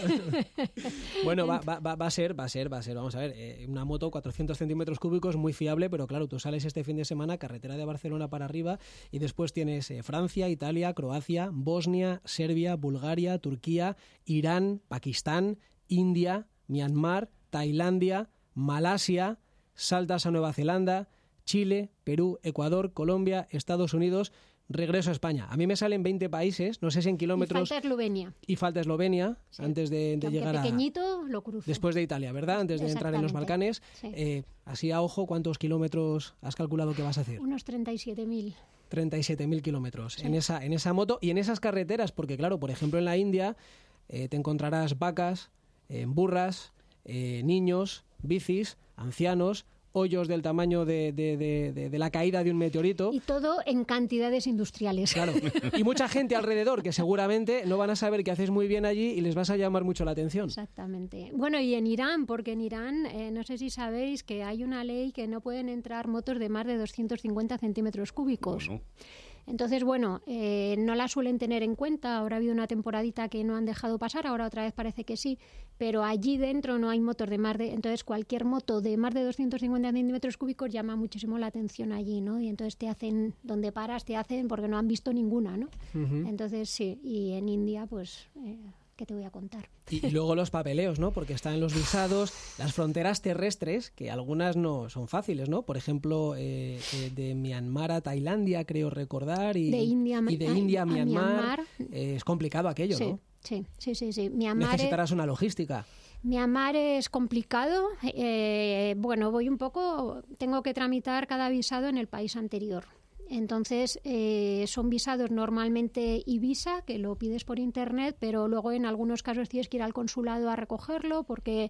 Bueno, va, va, va a ser, va a ser, va a ser, vamos a ver, eh, una moto cuatrocientos centímetros cúbicos, muy fiable, pero claro, tú sales este fin de semana, carretera de Barcelona para arriba, y después tienes eh, Francia, Italia, Croacia, Bosnia, Serbia, Bulgaria, Turquía, Irán, Pakistán, India, Myanmar, Tailandia, Malasia, saltas a Nueva Zelanda, Chile, Perú, Ecuador, Colombia, Estados Unidos, regreso a España. A mí me salen veinte países, no sé si en kilómetros... Y falta Eslovenia. Y falta Eslovenia, sí, antes de, de llegar pequeñito, a... lo cruzo. Después de Italia, ¿verdad? Antes de entrar en los Balcanes. Sí. Eh, así a ojo, ¿cuántos kilómetros has calculado que vas a hacer? Unos treinta y siete mil. treinta y siete mil kilómetros Sí. en, esa, en esa moto y en esas carreteras, porque claro, por ejemplo en la India eh, te encontrarás vacas, eh, burras, eh, niños, bicis, ancianos, hoyos del tamaño de, de, de, de, de la caída de un meteorito. Y todo en cantidades industriales. Claro. Y mucha gente alrededor que seguramente no van a saber que haces muy bien allí y les vas a llamar mucho la atención. Exactamente. Bueno, y en Irán, porque en Irán, eh, no sé si sabéis que hay una ley que no pueden entrar motos de más de doscientos cincuenta centímetros cúbicos. Bueno. Entonces, bueno, eh, no la suelen tener en cuenta. Ahora ha habido una temporadita que no han dejado pasar, ahora otra vez parece que sí, pero allí dentro no hay motos de más de... Entonces, cualquier moto de más de doscientos cincuenta centímetros cúbicos llama muchísimo la atención allí, ¿no? Y entonces te hacen, donde paras, te hacen porque no han visto ninguna, ¿no? Uh-huh. Entonces, sí, y en India, pues... Eh, ¿qué te voy a contar? Y, y luego los papeleos, ¿no? Porque están los visados, las fronteras terrestres, que algunas no son fáciles, ¿no? Por ejemplo, eh, eh, de Myanmar a Tailandia, creo recordar, y de India, y de a, India a, a Myanmar. Myanmar. Eh, es complicado aquello, sí, ¿no? Sí, sí, sí, sí. Myanmar Necesitarás es, una logística. Myanmar es complicado. Eh, bueno, voy un poco... Tengo que tramitar cada visado en el país anterior. Entonces, eh, son visados normalmente e-visa, que lo pides por internet, pero luego en algunos casos tienes que ir al consulado a recogerlo porque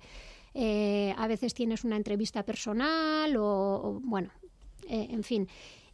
eh, a veces tienes una entrevista personal o, o bueno, eh, en fin.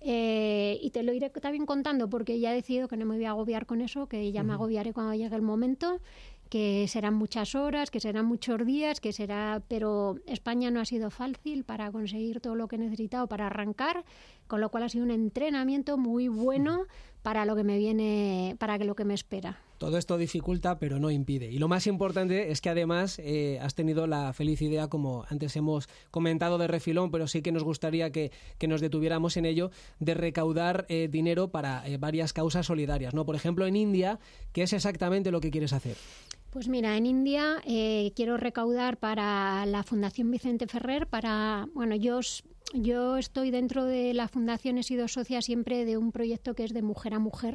Eh, y te lo iré también contando porque ya he decidido que no me voy a agobiar con eso, que ya uh-huh. me agobiaré cuando llegue el momento, que serán muchas horas, que serán muchos días, que será, pero España no ha sido fácil para conseguir todo lo que he necesitado para arrancar, con lo cual ha sido un entrenamiento muy bueno para lo que me viene, para lo que me espera. Todo esto dificulta, pero no impide. Y lo más importante es que además eh, has tenido la feliz idea, como antes hemos comentado de refilón, pero sí que nos gustaría que, que nos detuviéramos en ello, de recaudar eh, dinero para eh, varias causas solidarias, ¿no? Por ejemplo, en India, ¿qué es exactamente lo que quieres hacer? Pues mira, en India eh, quiero recaudar para la Fundación Vicente Ferrer, para, bueno, yo, yo estoy dentro de la Fundación, he sido socia siempre de un proyecto que es de mujer a mujer.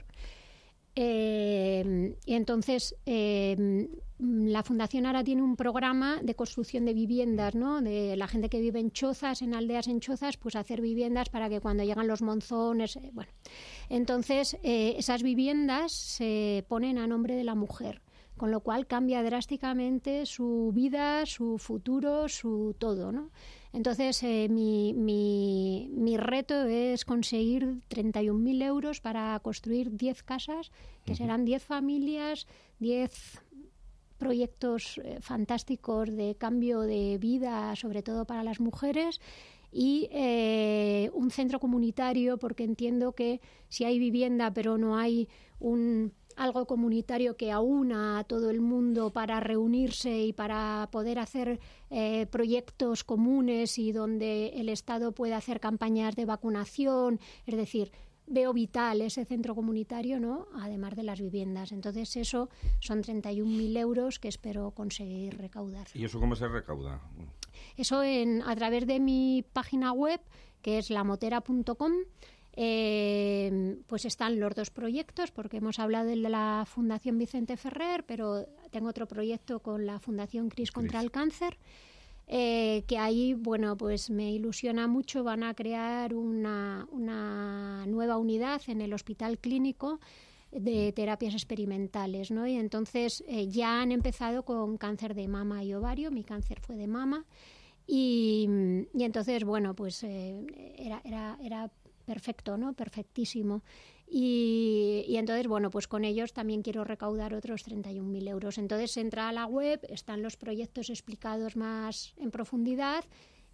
Eh, y entonces eh, la Fundación ahora tiene un programa de construcción de viviendas, ¿no? De la gente que vive en chozas, en aldeas en chozas, pues hacer viviendas para que cuando llegan los monzones, eh, bueno. Entonces eh, esas viviendas se ponen a nombre de la mujer, con lo cual cambia drásticamente su vida, su futuro, su todo, ¿no? Entonces, eh, mi, mi, mi reto es conseguir treinta y un mil euros para construir diez casas, que serán diez familias, diez proyectos eh, fantásticos de cambio de vida, sobre todo para las mujeres, y eh, un centro comunitario, porque entiendo que si hay vivienda pero no hay un... algo comunitario que aúna a todo el mundo para reunirse y para poder hacer eh, proyectos comunes y donde el Estado puede hacer campañas de vacunación, es decir, veo vital ese centro comunitario, ¿no? Además de las viviendas. Entonces eso son treinta y un mil euros que espero conseguir recaudar. ¿Y eso cómo se recauda? Eso en, a través de mi página web, que es lamotera punto com. Eh, pues están los dos proyectos, porque hemos hablado de la Fundación Vicente Ferrer, pero tengo otro proyecto con la Fundación CRIS contra el cáncer, eh, que ahí, bueno, pues me ilusiona mucho. Van a crear una, una nueva unidad en el Hospital Clínico de terapias experimentales, ¿no? Y entonces eh, ya han empezado con cáncer de mama y ovario. Mi cáncer fue de mama y, y entonces, bueno, pues eh, era, era, era perfecto, ¿no? Perfectísimo. Y, y entonces, bueno, pues con ellos también quiero recaudar otros treinta y un mil euros. Entonces entra a la web, están los proyectos explicados más en profundidad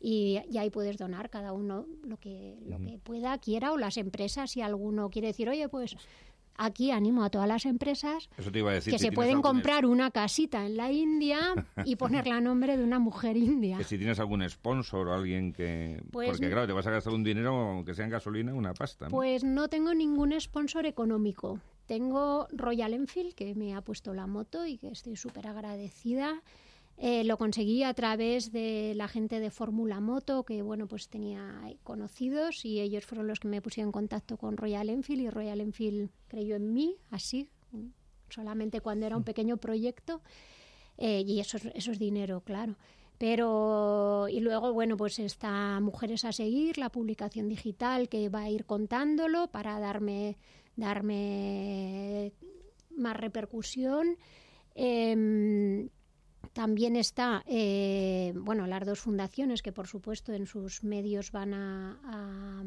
y, y ahí puedes donar cada uno lo que, lo que pueda, quiera, o las empresas, si alguno quiere decir, oye, pues aquí animo a todas las empresas Eso te iba a decir, que si se pueden algún... comprar una casita en la India y ponerla a nombre de una mujer india. Que si tienes algún sponsor o alguien que... Pues, porque claro, te vas a gastar un dinero, aunque sea en gasolina, una pasta, ¿no? Pues no tengo ningún sponsor económico. Tengo Royal Enfield, que me ha puesto la moto y que estoy súper agradecida. Eh, lo conseguí a través de la gente de Fórmula Moto, que bueno, pues tenía conocidos, y ellos fueron los que me pusieron en contacto con Royal Enfield, y Royal Enfield creyó en mí, así, solamente cuando era un pequeño proyecto, eh, y eso es, eso es dinero, claro. Pero, y luego, bueno, pues está Mujeres a Seguir, la publicación digital que va a ir contándolo para darme, darme más repercusión. Eh, También está, eh, bueno, las dos fundaciones que, por supuesto, en sus medios van a, a,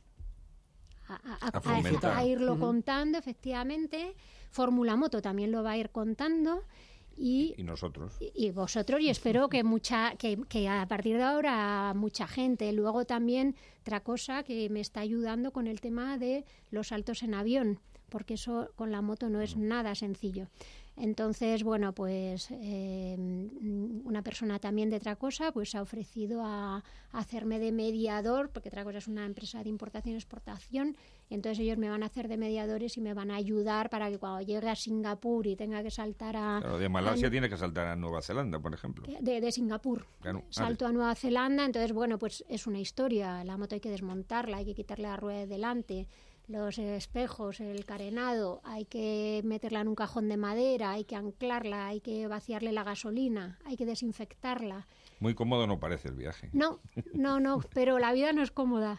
a, a, a, a irlo uh-huh. contando, efectivamente. Fórmula Moto también lo va a ir contando. Y, y nosotros. Y, y vosotros, y espero que mucha que, que a partir de ahora mucha gente. Luego también otra cosa que me está ayudando con el tema de los saltos en avión, porque eso con la moto no es nada sencillo. Entonces, bueno, pues eh, una persona también de Tracosa pues ha ofrecido a, a hacerme de mediador, porque Tracosa es una empresa de importación y exportación, y entonces ellos me van a hacer de mediadores y me van a ayudar para que cuando llegue a Singapur y tenga que saltar a... Claro, de Malasia a, tiene que saltar a Nueva Zelanda, por ejemplo. De, de Singapur. Claro. Salto a Nueva Zelanda, entonces, bueno, pues es una historia. La moto hay que desmontarla, hay que quitarle la rueda de delante, los espejos, el carenado, hay que meterla en un cajón de madera, hay que anclarla, hay que vaciarle la gasolina, hay que desinfectarla. Muy cómodo no parece el viaje. No, no, no, pero la vida no es cómoda.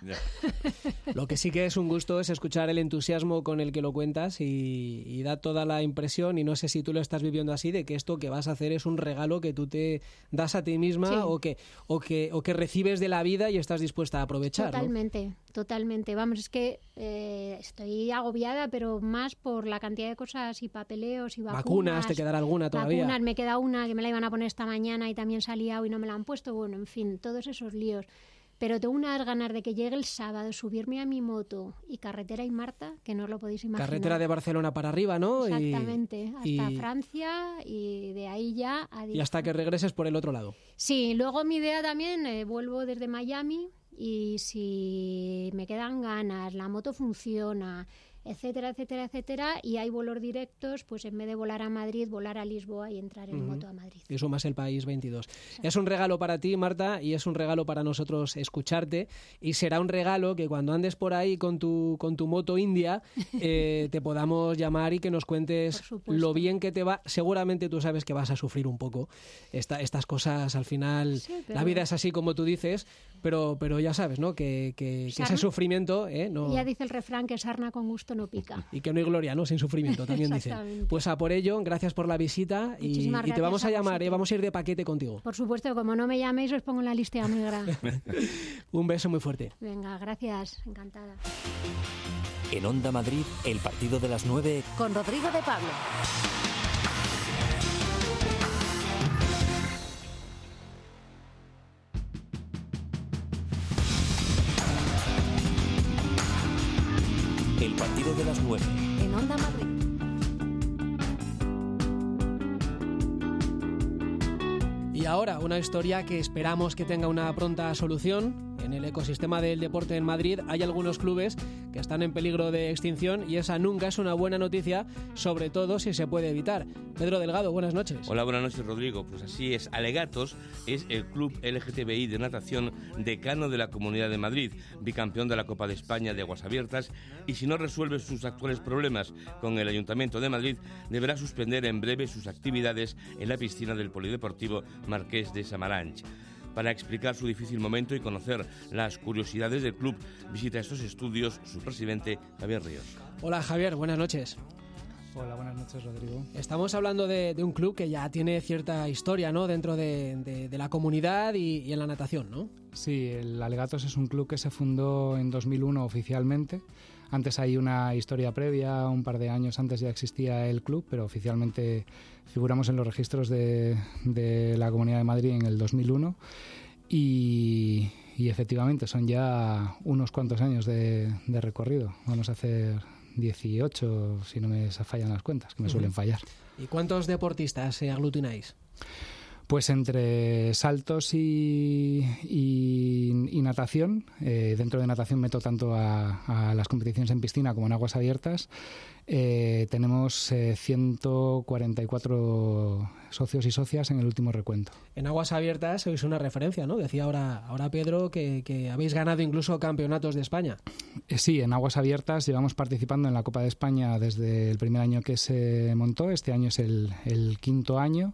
Lo que sí que es un gusto es escuchar el entusiasmo con el que lo cuentas y, y da toda la impresión, y no sé si tú lo estás viviendo así, de que esto que vas a hacer es un regalo que tú te das a ti misma, sí. o, que, o, que, o que recibes de la vida y estás dispuesta a aprovechar. Totalmente, ¿no? Totalmente. Vamos, es que eh, estoy agobiada, pero más por la cantidad de cosas y papeleos y vacunas. Vacunas, te quedará alguna todavía. Vacunas, me queda una que me la iban a poner esta mañana y también salía hoy y no me la han puesto. Bueno, en fin, todos esos líos. Pero tengo unas ganas de que llegue el sábado, subirme a mi moto y carretera y Marta, que no os lo podéis imaginar. Carretera de Barcelona para arriba, ¿no? Exactamente, y, hasta y... Francia y de ahí ya... A... Y hasta que regreses por el otro lado. Sí, luego mi idea también, eh, vuelvo desde Miami y si me quedan ganas, la moto funciona, etcétera, etcétera, etcétera, y hay vuelos directos, pues en vez de volar a Madrid, volar a Lisboa y entrar en uh-huh. moto a Madrid. Y sumas el país veintidós. Exacto. Es un regalo para ti, Marta, y es un regalo para nosotros escucharte, y será un regalo que cuando andes por ahí con tu, con tu moto india, eh, te podamos llamar y que nos cuentes lo bien que te va. Seguramente tú sabes que vas a sufrir un poco. Esta, estas cosas, al final, sí, pero... la vida es así como tú dices, pero, pero ya sabes, ¿no? Que, que, que ese sufrimiento... ¿eh? No... Ya dice el refrán que sarna con gusto no pica. Y que no hay gloria, ¿no? Sin sufrimiento, también dicen. Pues a por ello, gracias por la visita y, y te vamos a llamar, ¿eh? Vamos a ir de paquete contigo. Por supuesto, como no me llaméis os pongo en la lista negra. Un beso muy fuerte. Venga, gracias, encantada. En Onda Madrid, el partido de las nueve con Rodrigo de Pablo. El partido de las nueve. En Onda Madrid. Y ahora una historia que esperamos que tenga una pronta solución. En el ecosistema del deporte en Madrid hay algunos clubes que están en peligro de extinción y esa nunca es una buena noticia, sobre todo si se puede evitar. Pedro Delgado, buenas noches. Hola, buenas noches, Rodrigo. Pues así es, Alegatos es el club L G T B I de natación decano de la Comunidad de Madrid, bicampeón de la Copa de España de Aguas Abiertas, y si no resuelve sus actuales problemas con el Ayuntamiento de Madrid, deberá suspender en breve sus actividades en la piscina del Polideportivo Marqués de Samaranch. Para explicar su difícil momento y conocer las curiosidades del club, visita estos estudios su presidente, Javier Ríos. Hola, Javier, buenas noches. Hola, buenas noches, Rodrigo. Estamos hablando de, de un club que ya tiene cierta historia, ¿no?, dentro de, de, de la comunidad y, y en la natación, ¿no? Sí, el Alegatos es un club que se fundó en dos mil uno oficialmente. Antes hay una historia previa, un par de años antes ya existía el club, pero oficialmente figuramos en los registros de, de la Comunidad de Madrid en el dos mil uno. y, y efectivamente son ya unos cuantos años de, de recorrido. Vamos a hacer dieciocho, si no me fallan las cuentas, que me suelen fallar. ¿Y cuántos deportistas eh, aglutináis? Pues entre saltos y, y, y natación, eh, dentro de natación meto tanto a, a las competiciones en piscina como en aguas abiertas, eh, tenemos eh, ciento cuarenta y cuatro socios y socias en el último recuento. En aguas abiertas sois una referencia, ¿no? Decía ahora, ahora Pedro que, que habéis ganado incluso campeonatos de España. Eh, sí, en aguas abiertas llevamos participando en la Copa de España desde el primer año que se montó. Este año es el, el quinto año.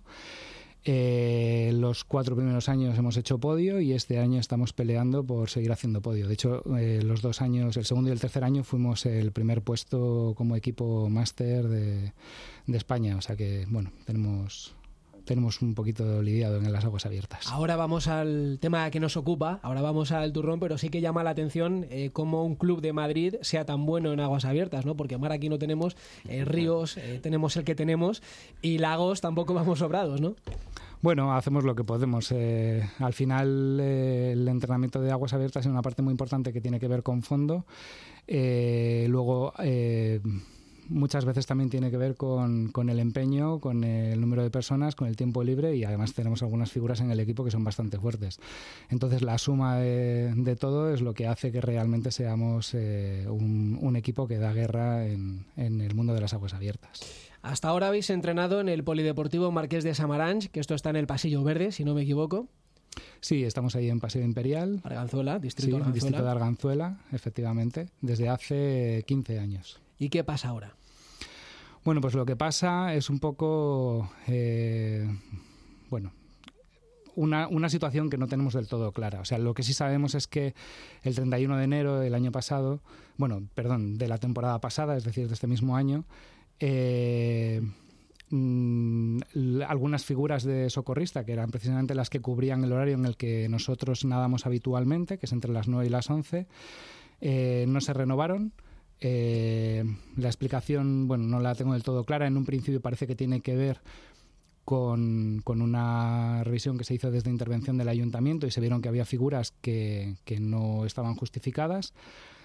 Eh, los cuatro primeros años hemos hecho podio y este año estamos peleando por seguir haciendo podio. De hecho, eh, los dos años, el segundo y el tercer año, fuimos el primer puesto como equipo máster de, de España. O sea que, bueno, tenemos... tenemos un poquito lidiado en las aguas abiertas. Ahora vamos al tema que nos ocupa, ahora vamos al turrón, pero sí que llama la atención eh, cómo un club de Madrid sea tan bueno en aguas abiertas, ¿no? Porque mar aquí no tenemos, eh, ríos eh, tenemos el que tenemos y lagos tampoco vamos sobrados, ¿no? Bueno, hacemos lo que podemos. Eh, al final, eh, el entrenamiento de aguas abiertas es una parte muy importante que tiene que ver con fondo. Eh, luego... Eh, muchas veces también tiene que ver con, con el empeño, con el número de personas, con el tiempo libre y además tenemos algunas figuras en el equipo que son bastante fuertes. Entonces la suma de, de todo es lo que hace que realmente seamos eh, un, un equipo que da guerra en, en el mundo de las aguas abiertas. Hasta ahora habéis entrenado en el Polideportivo Marqués de Samaranch, que esto está en el Pasillo Verde, si no me equivoco. Sí, estamos ahí en Paseo Imperial. Arganzuela, distrito sí, Arganzuela. Distrito de Arganzuela, efectivamente, desde hace quince años. ¿Y qué pasa ahora? Bueno, pues lo que pasa es un poco, eh, bueno, una, una situación que no tenemos del todo clara. O sea, lo que sí sabemos es que el treinta y uno de enero del año pasado, bueno, perdón, de la temporada pasada, es decir, de este mismo año, eh, mmm, algunas figuras de socorrista, que eran precisamente las que cubrían el horario en el que nosotros nadamos habitualmente, que es entre las nueve y las once, eh, no se renovaron. Eh, la explicación, bueno, no la tengo del todo clara. En un principio parece que tiene que ver con, con una revisión que se hizo desde intervención del ayuntamiento y se vieron que había figuras que, que no estaban justificadas.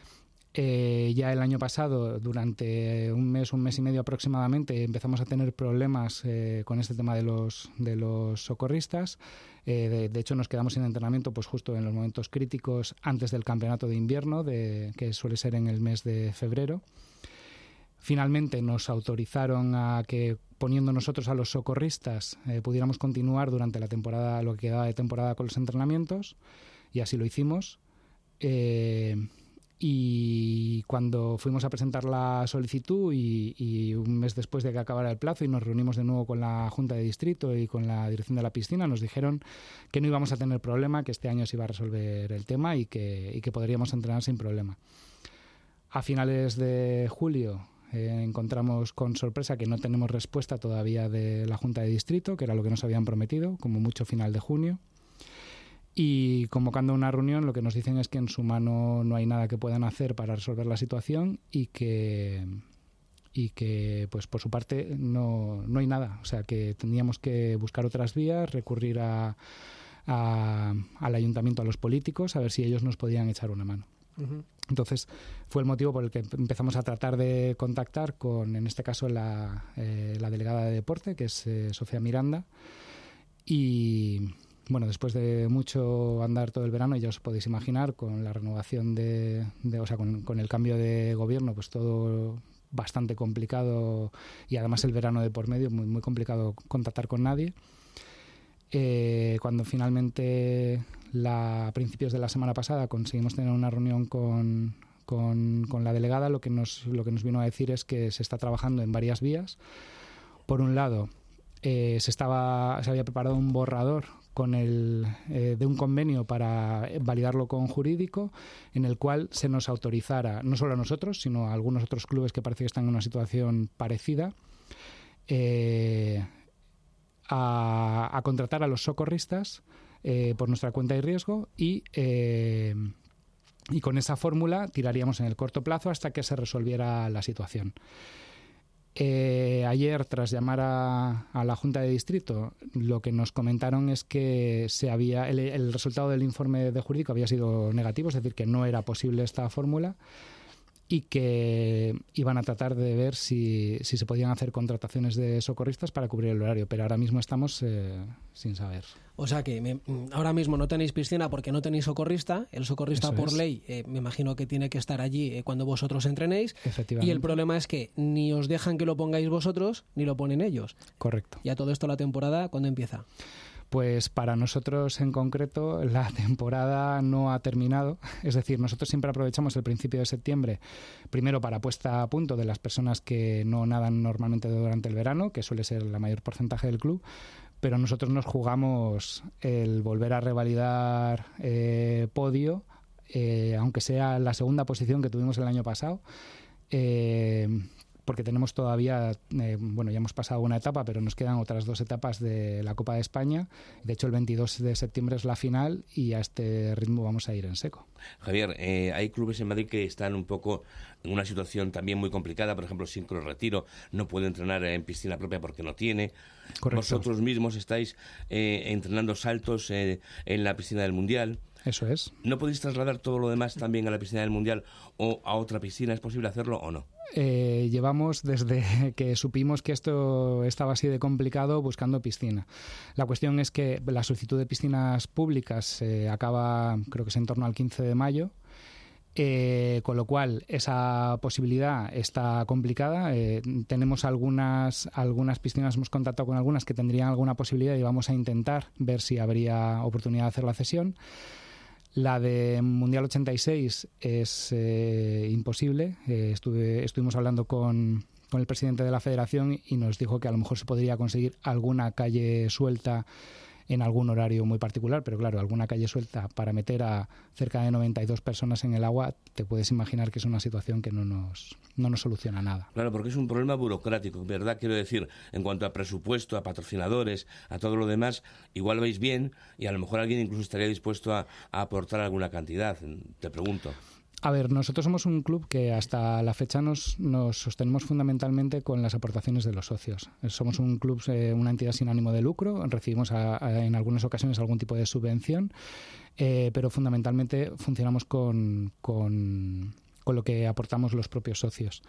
Eh, ya el año pasado, durante un mes, un mes y medio aproximadamente, empezamos a tener problemas eh, con este tema de los, de los socorristas. Eh, de, de hecho, nos quedamos sin entrenamiento pues justo en los momentos críticos antes del campeonato de invierno, de, que suele ser en el mes de febrero. Finalmente nos autorizaron a que, poniendo nosotros a los socorristas, eh, pudiéramos continuar durante la temporada, lo que quedaba de temporada con los entrenamientos, y así lo hicimos. Eh, Y cuando fuimos a presentar la solicitud y, y un mes después de que acabara el plazo y nos reunimos de nuevo con la Junta de Distrito y con la dirección de la piscina, nos dijeron que no íbamos a tener problema, que este año se iba a resolver el tema y que, y que podríamos entrenar sin problema. A finales de julio eh, encontramos con sorpresa que no tenemos respuesta todavía de la Junta de Distrito, que era lo que nos habían prometido, como mucho final de junio. Y convocando una reunión, lo que nos dicen es que en su mano no hay nada que puedan hacer para resolver la situación y que, y que pues por su parte no, no hay nada. O sea, que tendríamos que buscar otras vías, recurrir a, a, al ayuntamiento, a los políticos, a ver si ellos nos podían echar una mano. Uh-huh. Entonces, fue el motivo por el que empezamos a tratar de contactar con, en este caso, la, eh, la delegada de deporte, que es eh, Sofía Miranda, y... Bueno, después de mucho andar todo el verano, ya os podéis imaginar, con la renovación de, de o sea, con, con el cambio de gobierno, pues todo bastante complicado y además el verano de por medio, muy, muy complicado contactar con nadie. Eh, cuando finalmente, la, a principios de la semana pasada, conseguimos tener una reunión con, con, con la delegada, lo que nos, lo que nos vino a decir es que se está trabajando en varias vías. Por un lado, eh, se, estaba, se había preparado un borrador con el, eh, de un convenio para validarlo con jurídico, en el cual se nos autorizara, no solo a nosotros, sino a algunos otros clubes que parece que están en una situación parecida, eh, a, a contratar a los socorristas eh, por nuestra cuenta y riesgo y, eh, y con esa fórmula tiraríamos en el corto plazo hasta que se resolviera la situación. Eh, ayer, tras llamar a, a la Junta de Distrito, lo que nos comentaron es que se había el, el resultado del informe de jurídico había sido negativo, es decir, que no era posible esta fórmula y que iban a tratar de ver si, si se podían hacer contrataciones de socorristas para cubrir el horario, pero ahora mismo estamos eh, sin saber. O sea que me, ahora mismo no tenéis piscina porque no tenéis socorrista. El socorrista, Eso por es. ley, eh, me imagino que tiene que estar allí eh, cuando vosotros entrenéis. Efectivamente. Y el problema es que ni os dejan que lo pongáis vosotros, ni lo ponen ellos. Correcto. Y a todo esto la temporada, ¿cuándo empieza? Pues para nosotros en concreto la temporada no ha terminado. Es decir, nosotros siempre aprovechamos el principio de septiembre, primero para puesta a punto de las personas que no nadan normalmente durante el verano, que suele ser la mayor porcentaje del club, pero nosotros nos jugamos el volver a revalidar eh, podio, eh, aunque sea la segunda posición que tuvimos el año pasado, eh, porque tenemos todavía, eh, bueno, ya hemos pasado una etapa, pero nos quedan otras dos etapas de la Copa de España. De hecho, el veintidós de septiembre es la final y a este ritmo vamos a ir en seco. Javier, eh, hay clubes en Madrid que están un poco en una situación también muy complicada. Por ejemplo, Sincro Retiro no puede entrenar en piscina propia porque no tiene. Correcto. Vosotros mismos estáis eh, entrenando saltos eh, en la piscina del Mundial. Eso es. ¿No podéis trasladar todo lo demás también a la piscina del Mundial o a otra piscina? ¿Es posible hacerlo o no? Eh, llevamos desde que supimos que esto estaba así de complicado buscando piscina. La cuestión es que la solicitud de piscinas públicas eh, acaba, creo que es en torno al quince de mayo, eh, con lo cual esa posibilidad está complicada. Eh, tenemos algunas, algunas piscinas, hemos contactado con algunas que tendrían alguna posibilidad y vamos a intentar ver si habría oportunidad de hacer la cesión. La de Mundial ochenta y seis es eh, imposible. Eh, estuve, estuvimos hablando con, con el presidente de la federación y nos dijo que a lo mejor se podría conseguir alguna calle suelta en algún horario muy particular, pero claro, alguna calle suelta para meter a cerca de noventa y dos personas en el agua, te puedes imaginar que es una situación que no nos, no nos soluciona nada. Claro, porque es un problema burocrático, ¿verdad? Quiero decir, en cuanto a presupuesto, a patrocinadores, a todo lo demás, igual veis bien y a lo mejor alguien incluso estaría dispuesto a, a aportar alguna cantidad, te pregunto. A ver, nosotros somos un club que hasta la fecha nos, nos sostenemos fundamentalmente con las aportaciones de los socios. Somos un club, eh, una entidad sin ánimo de lucro, recibimos a, a, en algunas ocasiones algún tipo de subvención, eh, pero fundamentalmente funcionamos con, con, con lo que aportamos los propios socios.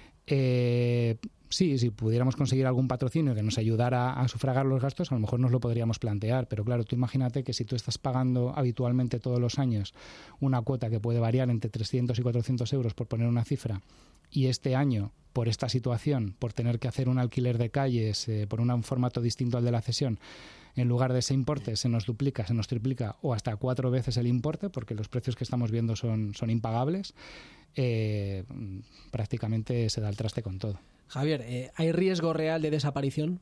Eh, sí, si pudiéramos conseguir algún patrocinio que nos ayudara a sufragar los gastos, a lo mejor nos lo podríamos plantear, pero claro, tú imagínate que si tú estás pagando habitualmente todos los años una cuota que puede variar entre trescientos y cuatrocientos euros, por poner una cifra, y este año, por esta situación, por tener que hacer un alquiler de calles, eh, por un formato distinto al de la cesión, en lugar de ese importe se nos duplica, se nos triplica o hasta cuatro veces el importe, porque los precios que estamos viendo son, son impagables, eh, prácticamente se da el traste con todo. Javier, eh, ¿hay riesgo real de desaparición?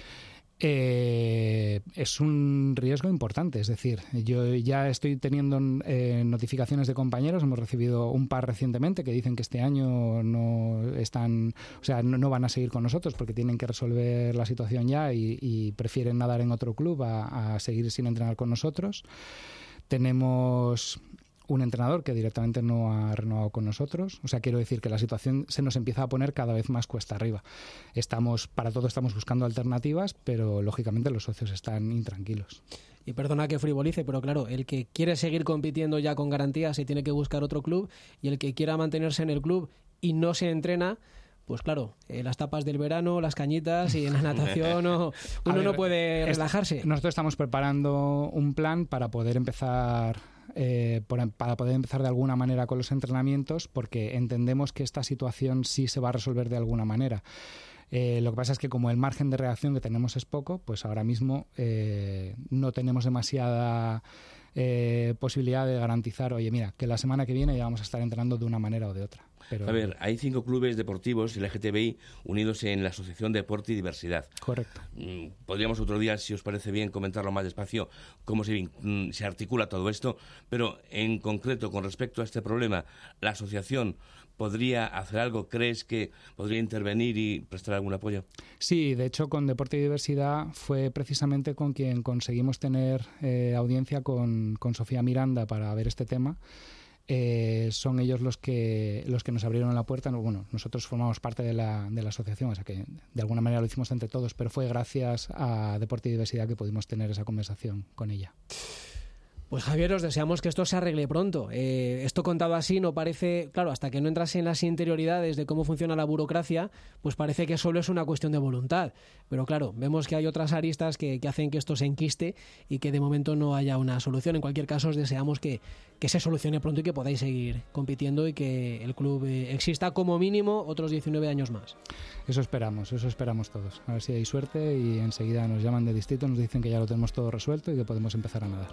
Eh, es un riesgo importante, es decir, yo ya estoy teniendo eh, notificaciones de compañeros, hemos recibido un par recientemente que dicen que este año no están, o sea, no, no van a seguir con nosotros porque tienen que resolver la situación ya y, y prefieren nadar en otro club a, a seguir sin entrenar con nosotros. Tenemos un entrenador que directamente no ha renovado con nosotros. O sea, quiero decir que la situación se nos empieza a poner cada vez más cuesta arriba. Estamos, para todo estamos buscando alternativas, pero lógicamente los socios están intranquilos. Y perdona que frivolice, pero claro, el que quiere seguir compitiendo ya con garantía se tiene que buscar otro club, y el que quiera mantenerse en el club y no se entrena, pues claro, eh, las tapas del verano, las cañitas y en la natación no, uno ver, no puede relajarse. Es, nosotros estamos preparando un plan para poder empezar eh, por, para poder empezar de alguna manera con los entrenamientos, porque entendemos que esta situación sí se va a resolver de alguna manera. Eh, lo que pasa es que como el margen de reacción que tenemos es poco, pues ahora mismo eh, no tenemos demasiada eh, posibilidad de garantizar, oye, mira, que la semana que viene ya vamos a estar entrenando de una manera o de otra. Pero... A ver, hay cinco clubes deportivos L G T B I unidos en la Asociación Deporte y Diversidad. Correcto. Podríamos otro día, si os parece bien, comentarlo más despacio, cómo se, se articula todo esto, pero en concreto, con respecto a este problema, ¿la asociación podría hacer algo? ¿Crees que podría intervenir y prestar algún apoyo? Sí, de hecho, con Deporte y Diversidad fue precisamente con quien conseguimos tener eh, audiencia con, con Sofía Miranda para ver este tema. eh, son ellos los que los que nos abrieron la puerta. Bueno, nosotros formamos parte de la, de la asociación, o sea que de alguna manera lo hicimos entre todos, pero fue gracias a Deporte y Diversidad que pudimos tener esa conversación con ella. Pues Javier, os deseamos que esto se arregle pronto. Eh, esto contado así no parece, claro, hasta que no entras en las interioridades de cómo funciona la burocracia, pues parece que solo es una cuestión de voluntad. Pero claro, vemos que hay otras aristas que, que hacen que esto se enquiste y que de momento no haya una solución. En cualquier caso, os deseamos que, que se solucione pronto y que podáis seguir compitiendo y que el club eh, exista como mínimo otros diecinueve años más. Eso esperamos, eso esperamos todos. A ver si hay suerte y enseguida nos llaman de distrito, nos dicen que ya lo tenemos todo resuelto y que podemos empezar a nadar.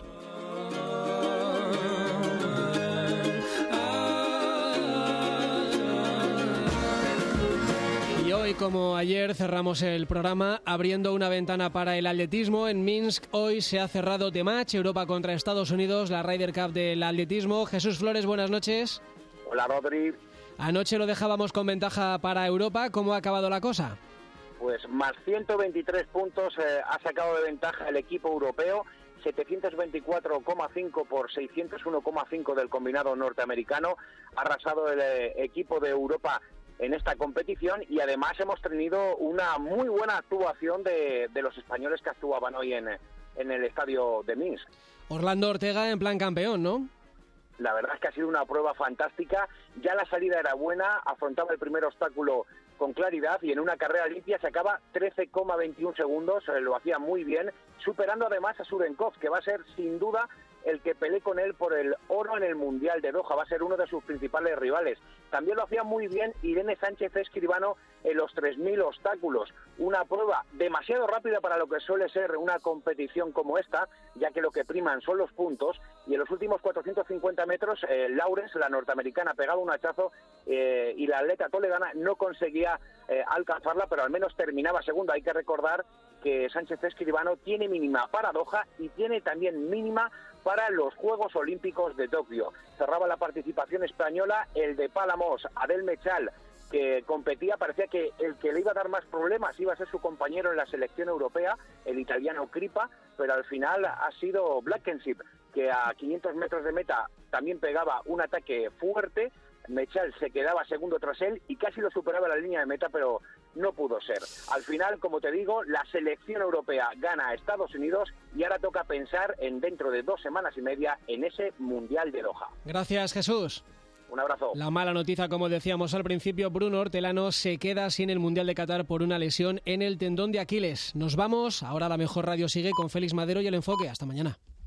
Y hoy, como ayer, cerramos el programa abriendo una ventana para el atletismo. En Minsk hoy se ha cerrado The Match, Europa contra Estados Unidos, la Ryder Cup del atletismo. Jesús Flores, buenas noches. Hola, Rodri. Anoche lo dejábamos con ventaja para Europa. ¿Cómo ha acabado la cosa? Pues más ciento veintitrés puntos eh, ha sacado de ventaja el equipo europeo, setecientos veinticuatro coma cinco por seiscientos uno coma cinco del combinado norteamericano. Ha arrasado el eh, equipo de Europa en esta competición y además hemos tenido una muy buena actuación de, de los españoles que actuaban hoy en, en el estadio de Minsk. Orlando Ortega en plan campeón, ¿no? La verdad es que ha sido una prueba fantástica. Ya la salida era buena, afrontaba el primer obstáculo con claridad y en una carrera limpia sacaba trece coma veintiuno segundos, eh, lo hacía muy bien, superando además a Surenkov, que va a ser sin duda el que pelee con él por el oro en el Mundial de Doha, va a ser uno de sus principales rivales. También lo hacía muy bien Irene Sánchez Escribano en los tres mil obstáculos, una prueba demasiado rápida para lo que suele ser una competición como esta, ya que lo que priman son los puntos, y en los últimos cuatrocientos cincuenta metros, eh, Lawrence, la norteamericana, pegaba un hachazo eh, y la atleta toledana no conseguía eh, alcanzarla, pero al menos terminaba segunda. Hay que recordar que Sánchez Escribano tiene mínima para Doha y tiene también mínima para los Juegos Olímpicos de Tokio. Cerraba la participación española el de Palamos, Adel Mechal, que competía, parecía que el que le iba a dar más problemas iba a ser su compañero en la selección europea, el italiano Kripa, pero al final ha sido Blankenship, que a quinientos metros de meta también pegaba un ataque fuerte. Mechal se quedaba segundo tras él y casi lo superaba la línea de meta, pero no pudo ser. Al final, como te digo, la selección europea gana a Estados Unidos y ahora toca pensar en dentro de dos semanas y media en ese Mundial de Doha. Gracias, Jesús. Un abrazo. La mala noticia, como decíamos al principio, Bruno Hortelano se queda sin el Mundial de Qatar por una lesión en el tendón de Aquiles. Nos vamos, ahora la mejor radio sigue con Félix Madero y El Enfoque. Hasta mañana.